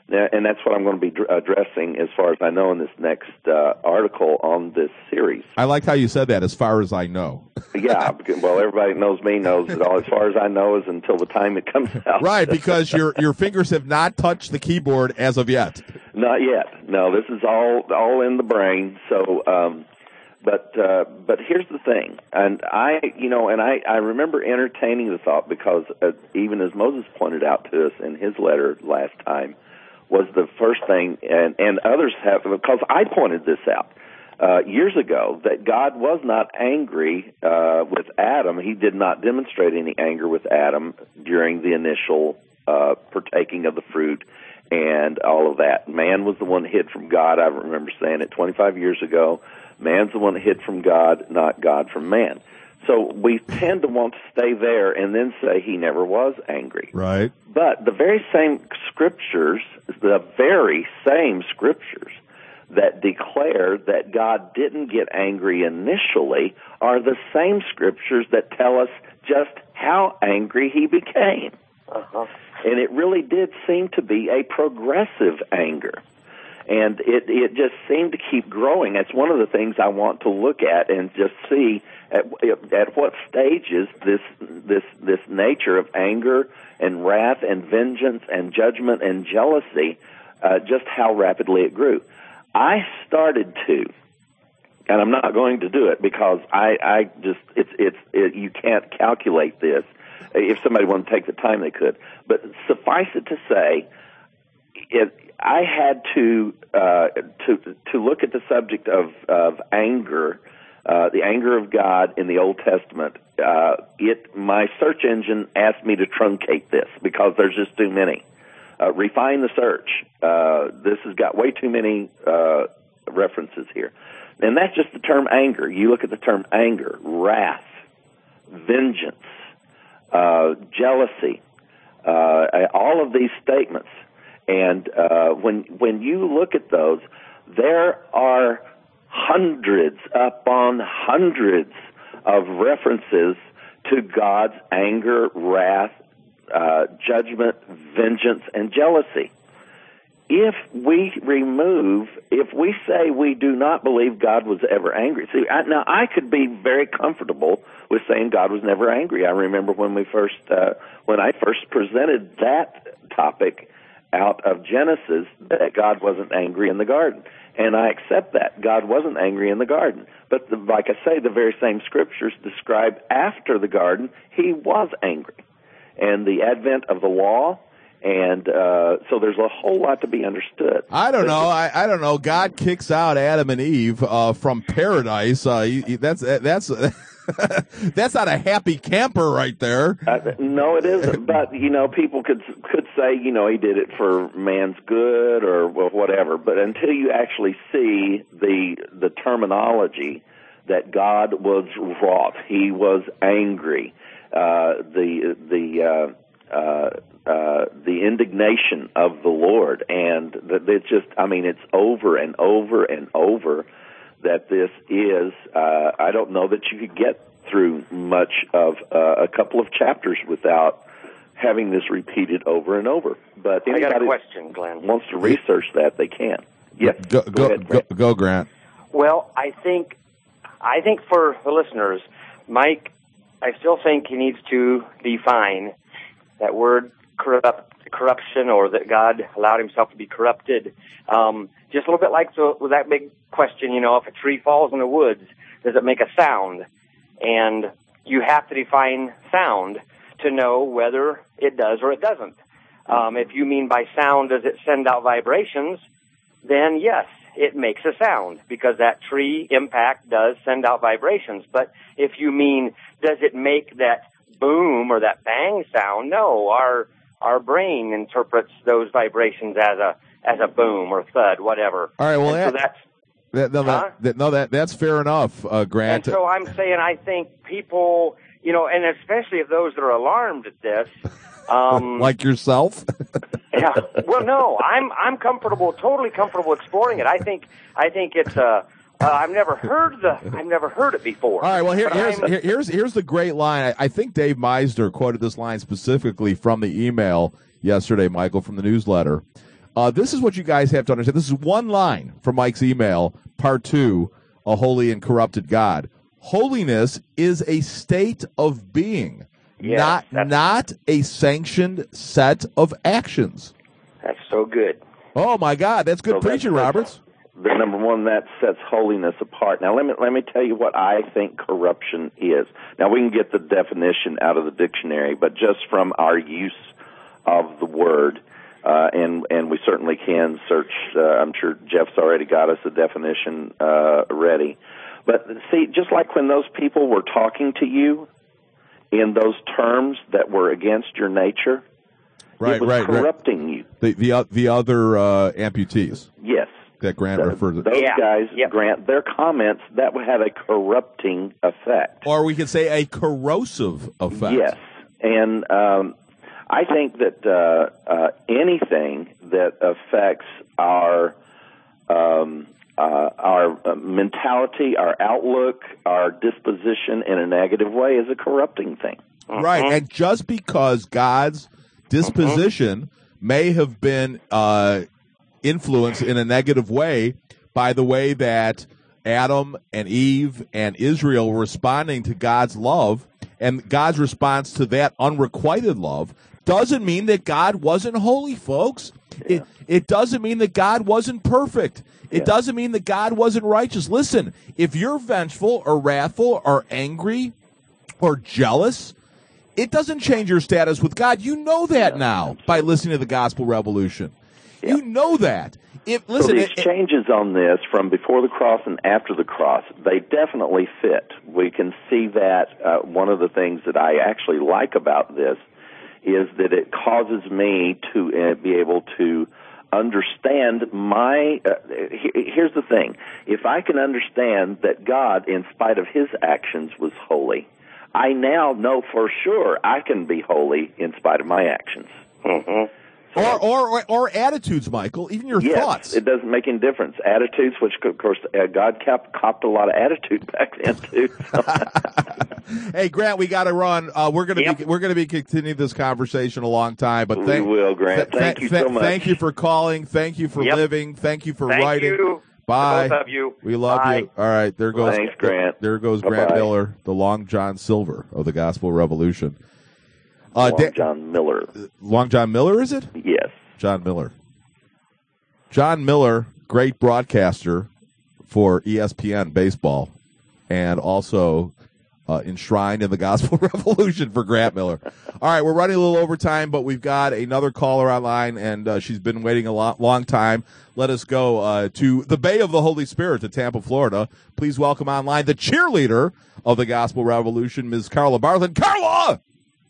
and that's what I'm going to be dr- addressing, as far as I know, in this next uh, article on this series. I liked how you said that, as far as I know. Yeah, because, well, everybody knows me knows that all as far as I know is until the time it comes out. Right, because your your fingers have not touched the keyboard as of yet. Not yet. No, this is all all in the brain. So, um, but uh, but here's the thing, and I, you know, and I, I remember entertaining the thought because uh, even as Moses pointed out to us in his letter last time, was the first thing, and, and others have, because I pointed this out uh, years ago, that God was not angry uh, with Adam. He did not demonstrate any anger with Adam during the initial uh, partaking of the fruit and all of that. Man was the one that hid from God. I remember saying it twenty-five years ago. Man's the one that hid from God, not God from man. So we tend to want to stay there and then say he never was angry. Right. But the very same scriptures, the very same scriptures that declare that God didn't get angry initially are the same scriptures that tell us just how angry he became. Uh-huh. And it really did seem to be a progressive anger. And it, it just seemed to keep growing. That's one of the things I want to look at and just see at, at what stages this this this nature of anger and wrath and vengeance and judgment and jealousy, uh, just how rapidly it grew. I started to, and I'm not going to do it because I, I just it's it's it, you can't calculate this. If somebody wanted to take the time, they could. But suffice it to say, it. I had to uh, to to look at the subject of of anger, uh, the anger of God in the Old Testament. Uh, it my search engine asked me to truncate this because there's just too many. Uh, refine the search. Uh, this has got way too many uh, references here, and that's just the term anger. You look at the term anger, wrath, vengeance, uh, jealousy, uh, all of these statements. And uh, when when you look at those, there are hundreds upon hundreds of references to God's anger, wrath, uh, judgment, vengeance, and jealousy. If we remove, if we say we do not believe God was ever angry, see, I, now I could be very comfortable with saying God was never angry. I remember when we first, uh, when I first presented that topic out of Genesis, that God wasn't angry in the garden. And I accept that. God wasn't angry in the garden. But the, like I say, the very same scriptures describe after the garden, he was angry. And the advent of the law, and uh, so there's a whole lot to be understood. I don't know. I, I don't know. God kicks out Adam and Eve uh, from paradise. Uh, he, he, that's that's that's not a happy camper right there. Uh, no, it isn't. But you know, people could could say, you know, he did it for man's good or well, whatever. But until you actually see the the terminology that God was wroth, he was angry. Uh, the the uh, uh, uh, the indignation of the Lord, and that it's just, I mean, it's over and over and over that this is. Uh, I don't know that you could get through much of uh, a couple of chapters without having this repeated over and over. But I anybody got a question, Glenn. wants to research that, they can. Yes, Go go, go ahead, go, Grant. go, Grant. Well, I think, I think for the listeners, Mike, I still think he needs to define that word corrupt, corruption, or that God allowed himself to be corrupted. Um, just a little bit like the, with that big question, you know, if a tree falls in the woods, does it make a sound? And you have to define sound to know whether it does or it doesn't. Um, if you mean by sound, does it send out vibrations, then yes, it makes a sound, because that tree impact does send out vibrations. But if you mean, does it make that boom or that bang sound? No, our our brain interprets those vibrations as a as a boom or thud, whatever. All right, well, and so that- that's That, no, Huh? that, that, no, that that's fair enough, uh, Grant. And so I'm saying, I think people, you know, and especially if those that are alarmed at this, um, like yourself. yeah. Well, no, I'm I'm comfortable, totally comfortable exploring it. I think I think it's uh, uh I've never heard the I've never heard it before. All right, well, here, But here's I'm- here- here's here's the great line. I, I think Dave Meisner quoted this line specifically from the email yesterday, Michael, from the newsletter. Uh, this is what you guys have to understand. This is one line from Mike's email, part two, a holy and corrupted God. Holiness is a state of being, Yeah, not that's- not a sanctioned set of actions. That's so good. Oh my God, that's good So preaching, that's- Roberts. The number one, that sets holiness apart. Now, let me let me tell you what I think corruption is. Now, we can get the definition out of the dictionary, but just from our use of the word, uh, and and we certainly can search. Uh, I'm sure Jeff's already got us a definition uh, ready. But see, just like when those people were talking to you in those terms that were against your nature, Right, it was right, right. corrupting you. The the uh, the other uh, amputees Yes. that Grant The- referred to. Those Yeah. guys, Yep. Grant, their comments, that would have a corrupting effect. Or we could say a corrosive effect. Yes. And um, I think that uh, uh, anything that affects our um, uh, our uh, mentality, our outlook, our disposition in a negative way is a corrupting thing. Right, and just because God's disposition may have been uh, influenced in a negative way by the way that Adam and Eve and Israel were responding to God's love, and God's response to that unrequited love, doesn't mean that God wasn't holy, folks. It, it doesn't mean that God wasn't perfect. It Yeah. doesn't mean that God wasn't righteous. Listen, if you're vengeful or wrathful or angry or jealous, it doesn't change your status with God. You know that now by listening to the Gospel Revolution. You know that. If listen, so these it- it- changes on this from before the cross and after the cross, they definitely fit. We can see that. Uh, one of the things that I actually like about this is that it causes me to uh, be able to understand my, uh, he- here's the thing. If I can understand that God, in spite of his actions, was holy, I now know for sure I can be holy in spite of my actions. Mm-hmm. or, or or or attitudes, Michael, even your Yes, thoughts. it doesn't make any difference. Attitudes, which of course uh, God kept, copped a lot of attitude back then too. Hey, Grant, we got to run. Uh, we're gonna Yep. be we're gonna be continuing this conversation a long time. But We thank, will, Grant. th- Thank th- you so th- much. Thank you for calling. Thank you for Yep. living. Thank you for Thank writing. you. Bye. Both of you. We love Bye. you. All right, there goes Thanks, Grant. There goes Grant Bye-bye. Miller, the Long John Silver of the Gospel Revolution. Uh, Long Da- John Miller. Long John Miller, is it? Yes. John Miller. John Miller, great broadcaster for E S P N baseball, and also uh, enshrined in the Gospel Revolution for Grant Miller. All right, we're running a little overtime, but we've got another caller online, and uh, she's been waiting a lot, long time. Let us go uh, to the Bay of the Holy Spirit, to Tampa, Florida. Please welcome online the cheerleader of the Gospel Revolution, Miz Carla Barthen. Carla!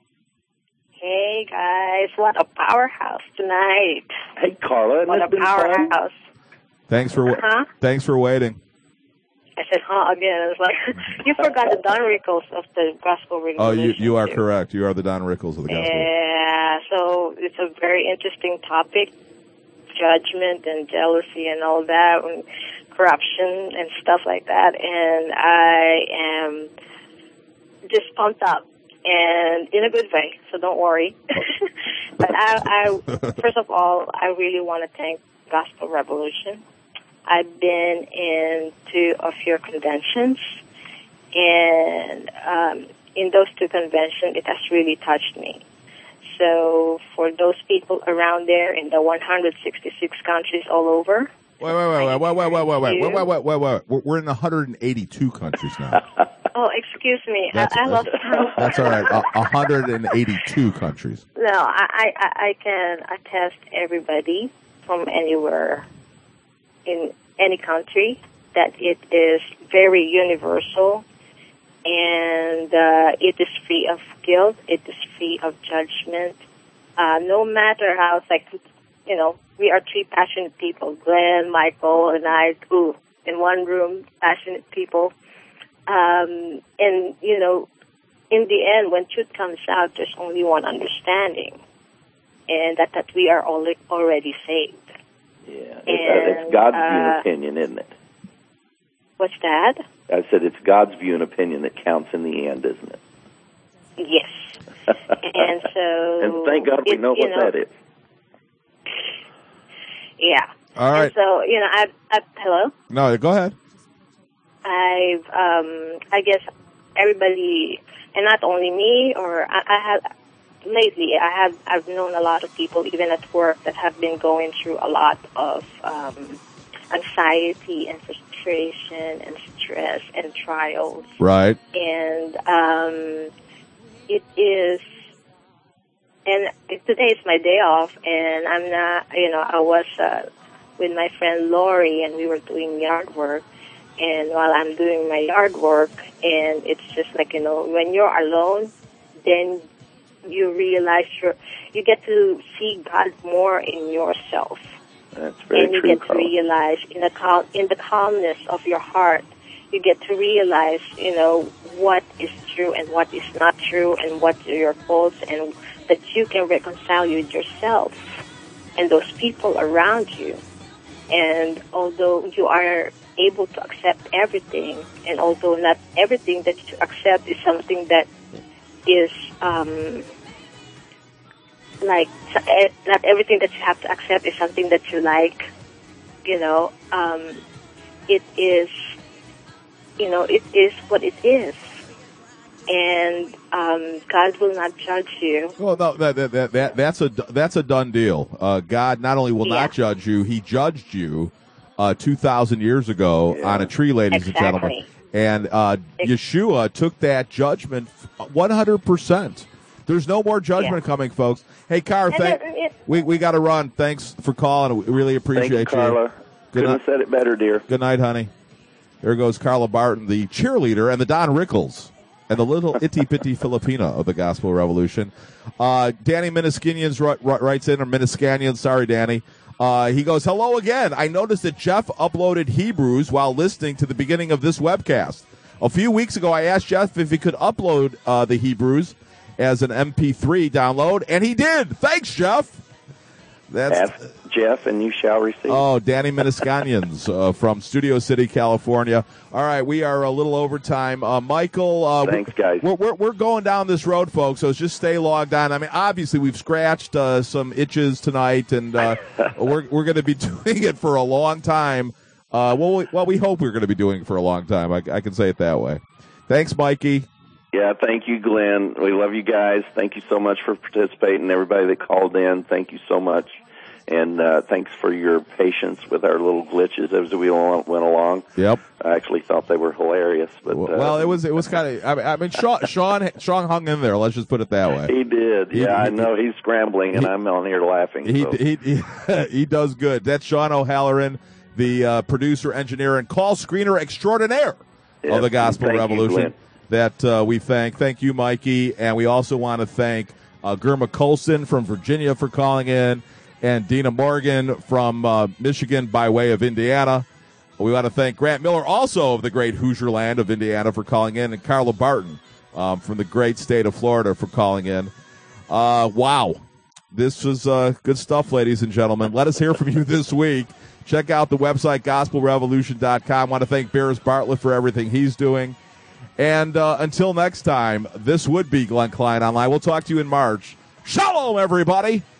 Hey guys, what a powerhouse tonight. Hey, Carla. Hasn't What a this been fun? powerhouse. Thanks for Huh? thanks for waiting. I said, huh, again. It's like, you forgot the Don Rickles of the Gospel Revolution. Oh, you you are too. correct. You are the Don Rickles of the Gospel. Yeah, so it's a very interesting topic, judgment and jealousy and all that, and corruption and stuff like that. And I am just pumped up, and in a good way, so don't worry. But I, I, first of all, I really want to thank Gospel Revolution. I've been into a few conventions, and um, in those two conventions, it has really touched me. So for those people around there in the one hundred sixty-six countries all over, Wait, wait, wait, wait, wait, wait, wait, wait, wait, you. wait, wait, wait, wait, wait. We're, we're in one hundred eighty-two countries now. oh, excuse me, I, That's, I lost count. that's all right. Uh, one hundred eighty-two countries. No, I, I, I can attest everybody from anywhere in any country that it is very universal, and uh, it is free of guilt. It is free of judgment. Uh, no matter how it's like, you know, we are three passionate people, Glenn, Michael, and I, ooh, in one room, passionate people. Um, and, you know, in the end, when truth comes out, there's only one understanding, and that, that we are all already saved. Yeah. It's, uh, And, it's God's view uh, and opinion, isn't it? What's that? I said it's God's view and opinion that counts in the end, isn't it? Yes. And so... And thank God we it- know you what that is. Yeah. All right. And so, you know, I, I hello? No, go ahead. I've, um, I guess everybody, and not only me, or I, I have, lately, I have, I've known a lot of people, even at work, that have been going through a lot of, um, anxiety and frustration and stress and trials. Right. And, um, it is, and today is my day off, and I'm not, you know, I was, uh, with my friend Lori, and we were doing yard work. And while I'm doing my yard work, and it's just like, you know, when you're alone, then you realize you're, you get to see God more in yourself. That's very and you true, get Carla. to realize in the cal- in the calmness of your heart, you get to realize, you know, what is true and what is not true, and what are your faults, and that you can reconcile with yourself and those people around you. And although you are able to accept everything, and although not everything that you accept is something that is um, like not everything that you have to accept is something that you like, you know, um, it is, you know, it is what it is. And um, God will not judge you. Well, no, that, that, that, that that's a that's a done deal. Uh, God not only will Yeah. not judge you, He judged you uh, two thousand years ago on a tree, ladies Exactly. and gentlemen. And uh, Yeshua took that judgment one hundred percent. There's no more judgment Yeah. coming, folks. Hey, Car, And thank, it- it- we we got to run. Thanks for calling. We really appreciate Thank you, Carla. Good Couldn't night. have said it better, dear. Good night, honey. There goes Carla Barton, the cheerleader, and the Don Rickles, and the little itty-bitty Filipina of the Gospel Revolution. Uh, Danny Miniskinians ri- ri- writes in, or Miniskanian, sorry, Danny. Uh, he goes, hello again. I noticed that Jeff uploaded Hebrews while listening to the beginning of this webcast. A few weeks ago, I asked Jeff if he could upload uh, the Hebrews as an M P three download, and he did. Thanks, Jeff. That's Ask Jeff, and you shall receive. Oh, Danny Miniskanians uh, from Studio City, California. All right, we are a little over time. Uh, Michael, uh, Thanks, guys. We're, we're, we're going down this road, folks, so just stay logged on. I mean, obviously, we've scratched uh, some itches tonight, and uh, we're, we're going to be doing it for a long time. Uh, well, we, well, we hope we're going to be doing it for a long time. I, I can say it that way. Thanks, Mikey. Yeah, thank you, Glenn. We love you guys. Thank you so much for participating. Everybody that called in, thank you so much. And uh, thanks for your patience with our little glitches as we went along. Yep. I actually thought they were hilarious. But uh, Well, it was it was kind of. I mean, I mean Sean, Sean Sean hung in there. Let's just put it that way. he did. He- Yeah, he- I know. He's scrambling, and he- I'm on here laughing. He so. he he, he does good. That's Sean O'Halloran, the uh, producer, engineer, and call screener extraordinaire Yes, of the Gospel thank you, Revolution. Glenn. that uh, we thank. Thank you, Mikey, and we also want to thank uh, Germa Colson from Virginia for calling in, and Dina Morgan from uh, Michigan by way of Indiana. We want to thank Grant Miller, also of the great Hoosier land of Indiana, for calling in, and Carla Barton um, from the great state of Florida for calling in. Uh, wow. This was uh, good stuff, ladies and gentlemen. Let us hear from you this week. Check out the website, gospel revolution dot com. I want to thank Barris Bartlett for everything he's doing. And uh, until next time, this would be Glenn Klein Online. We'll talk to you in March. Shalom, everybody.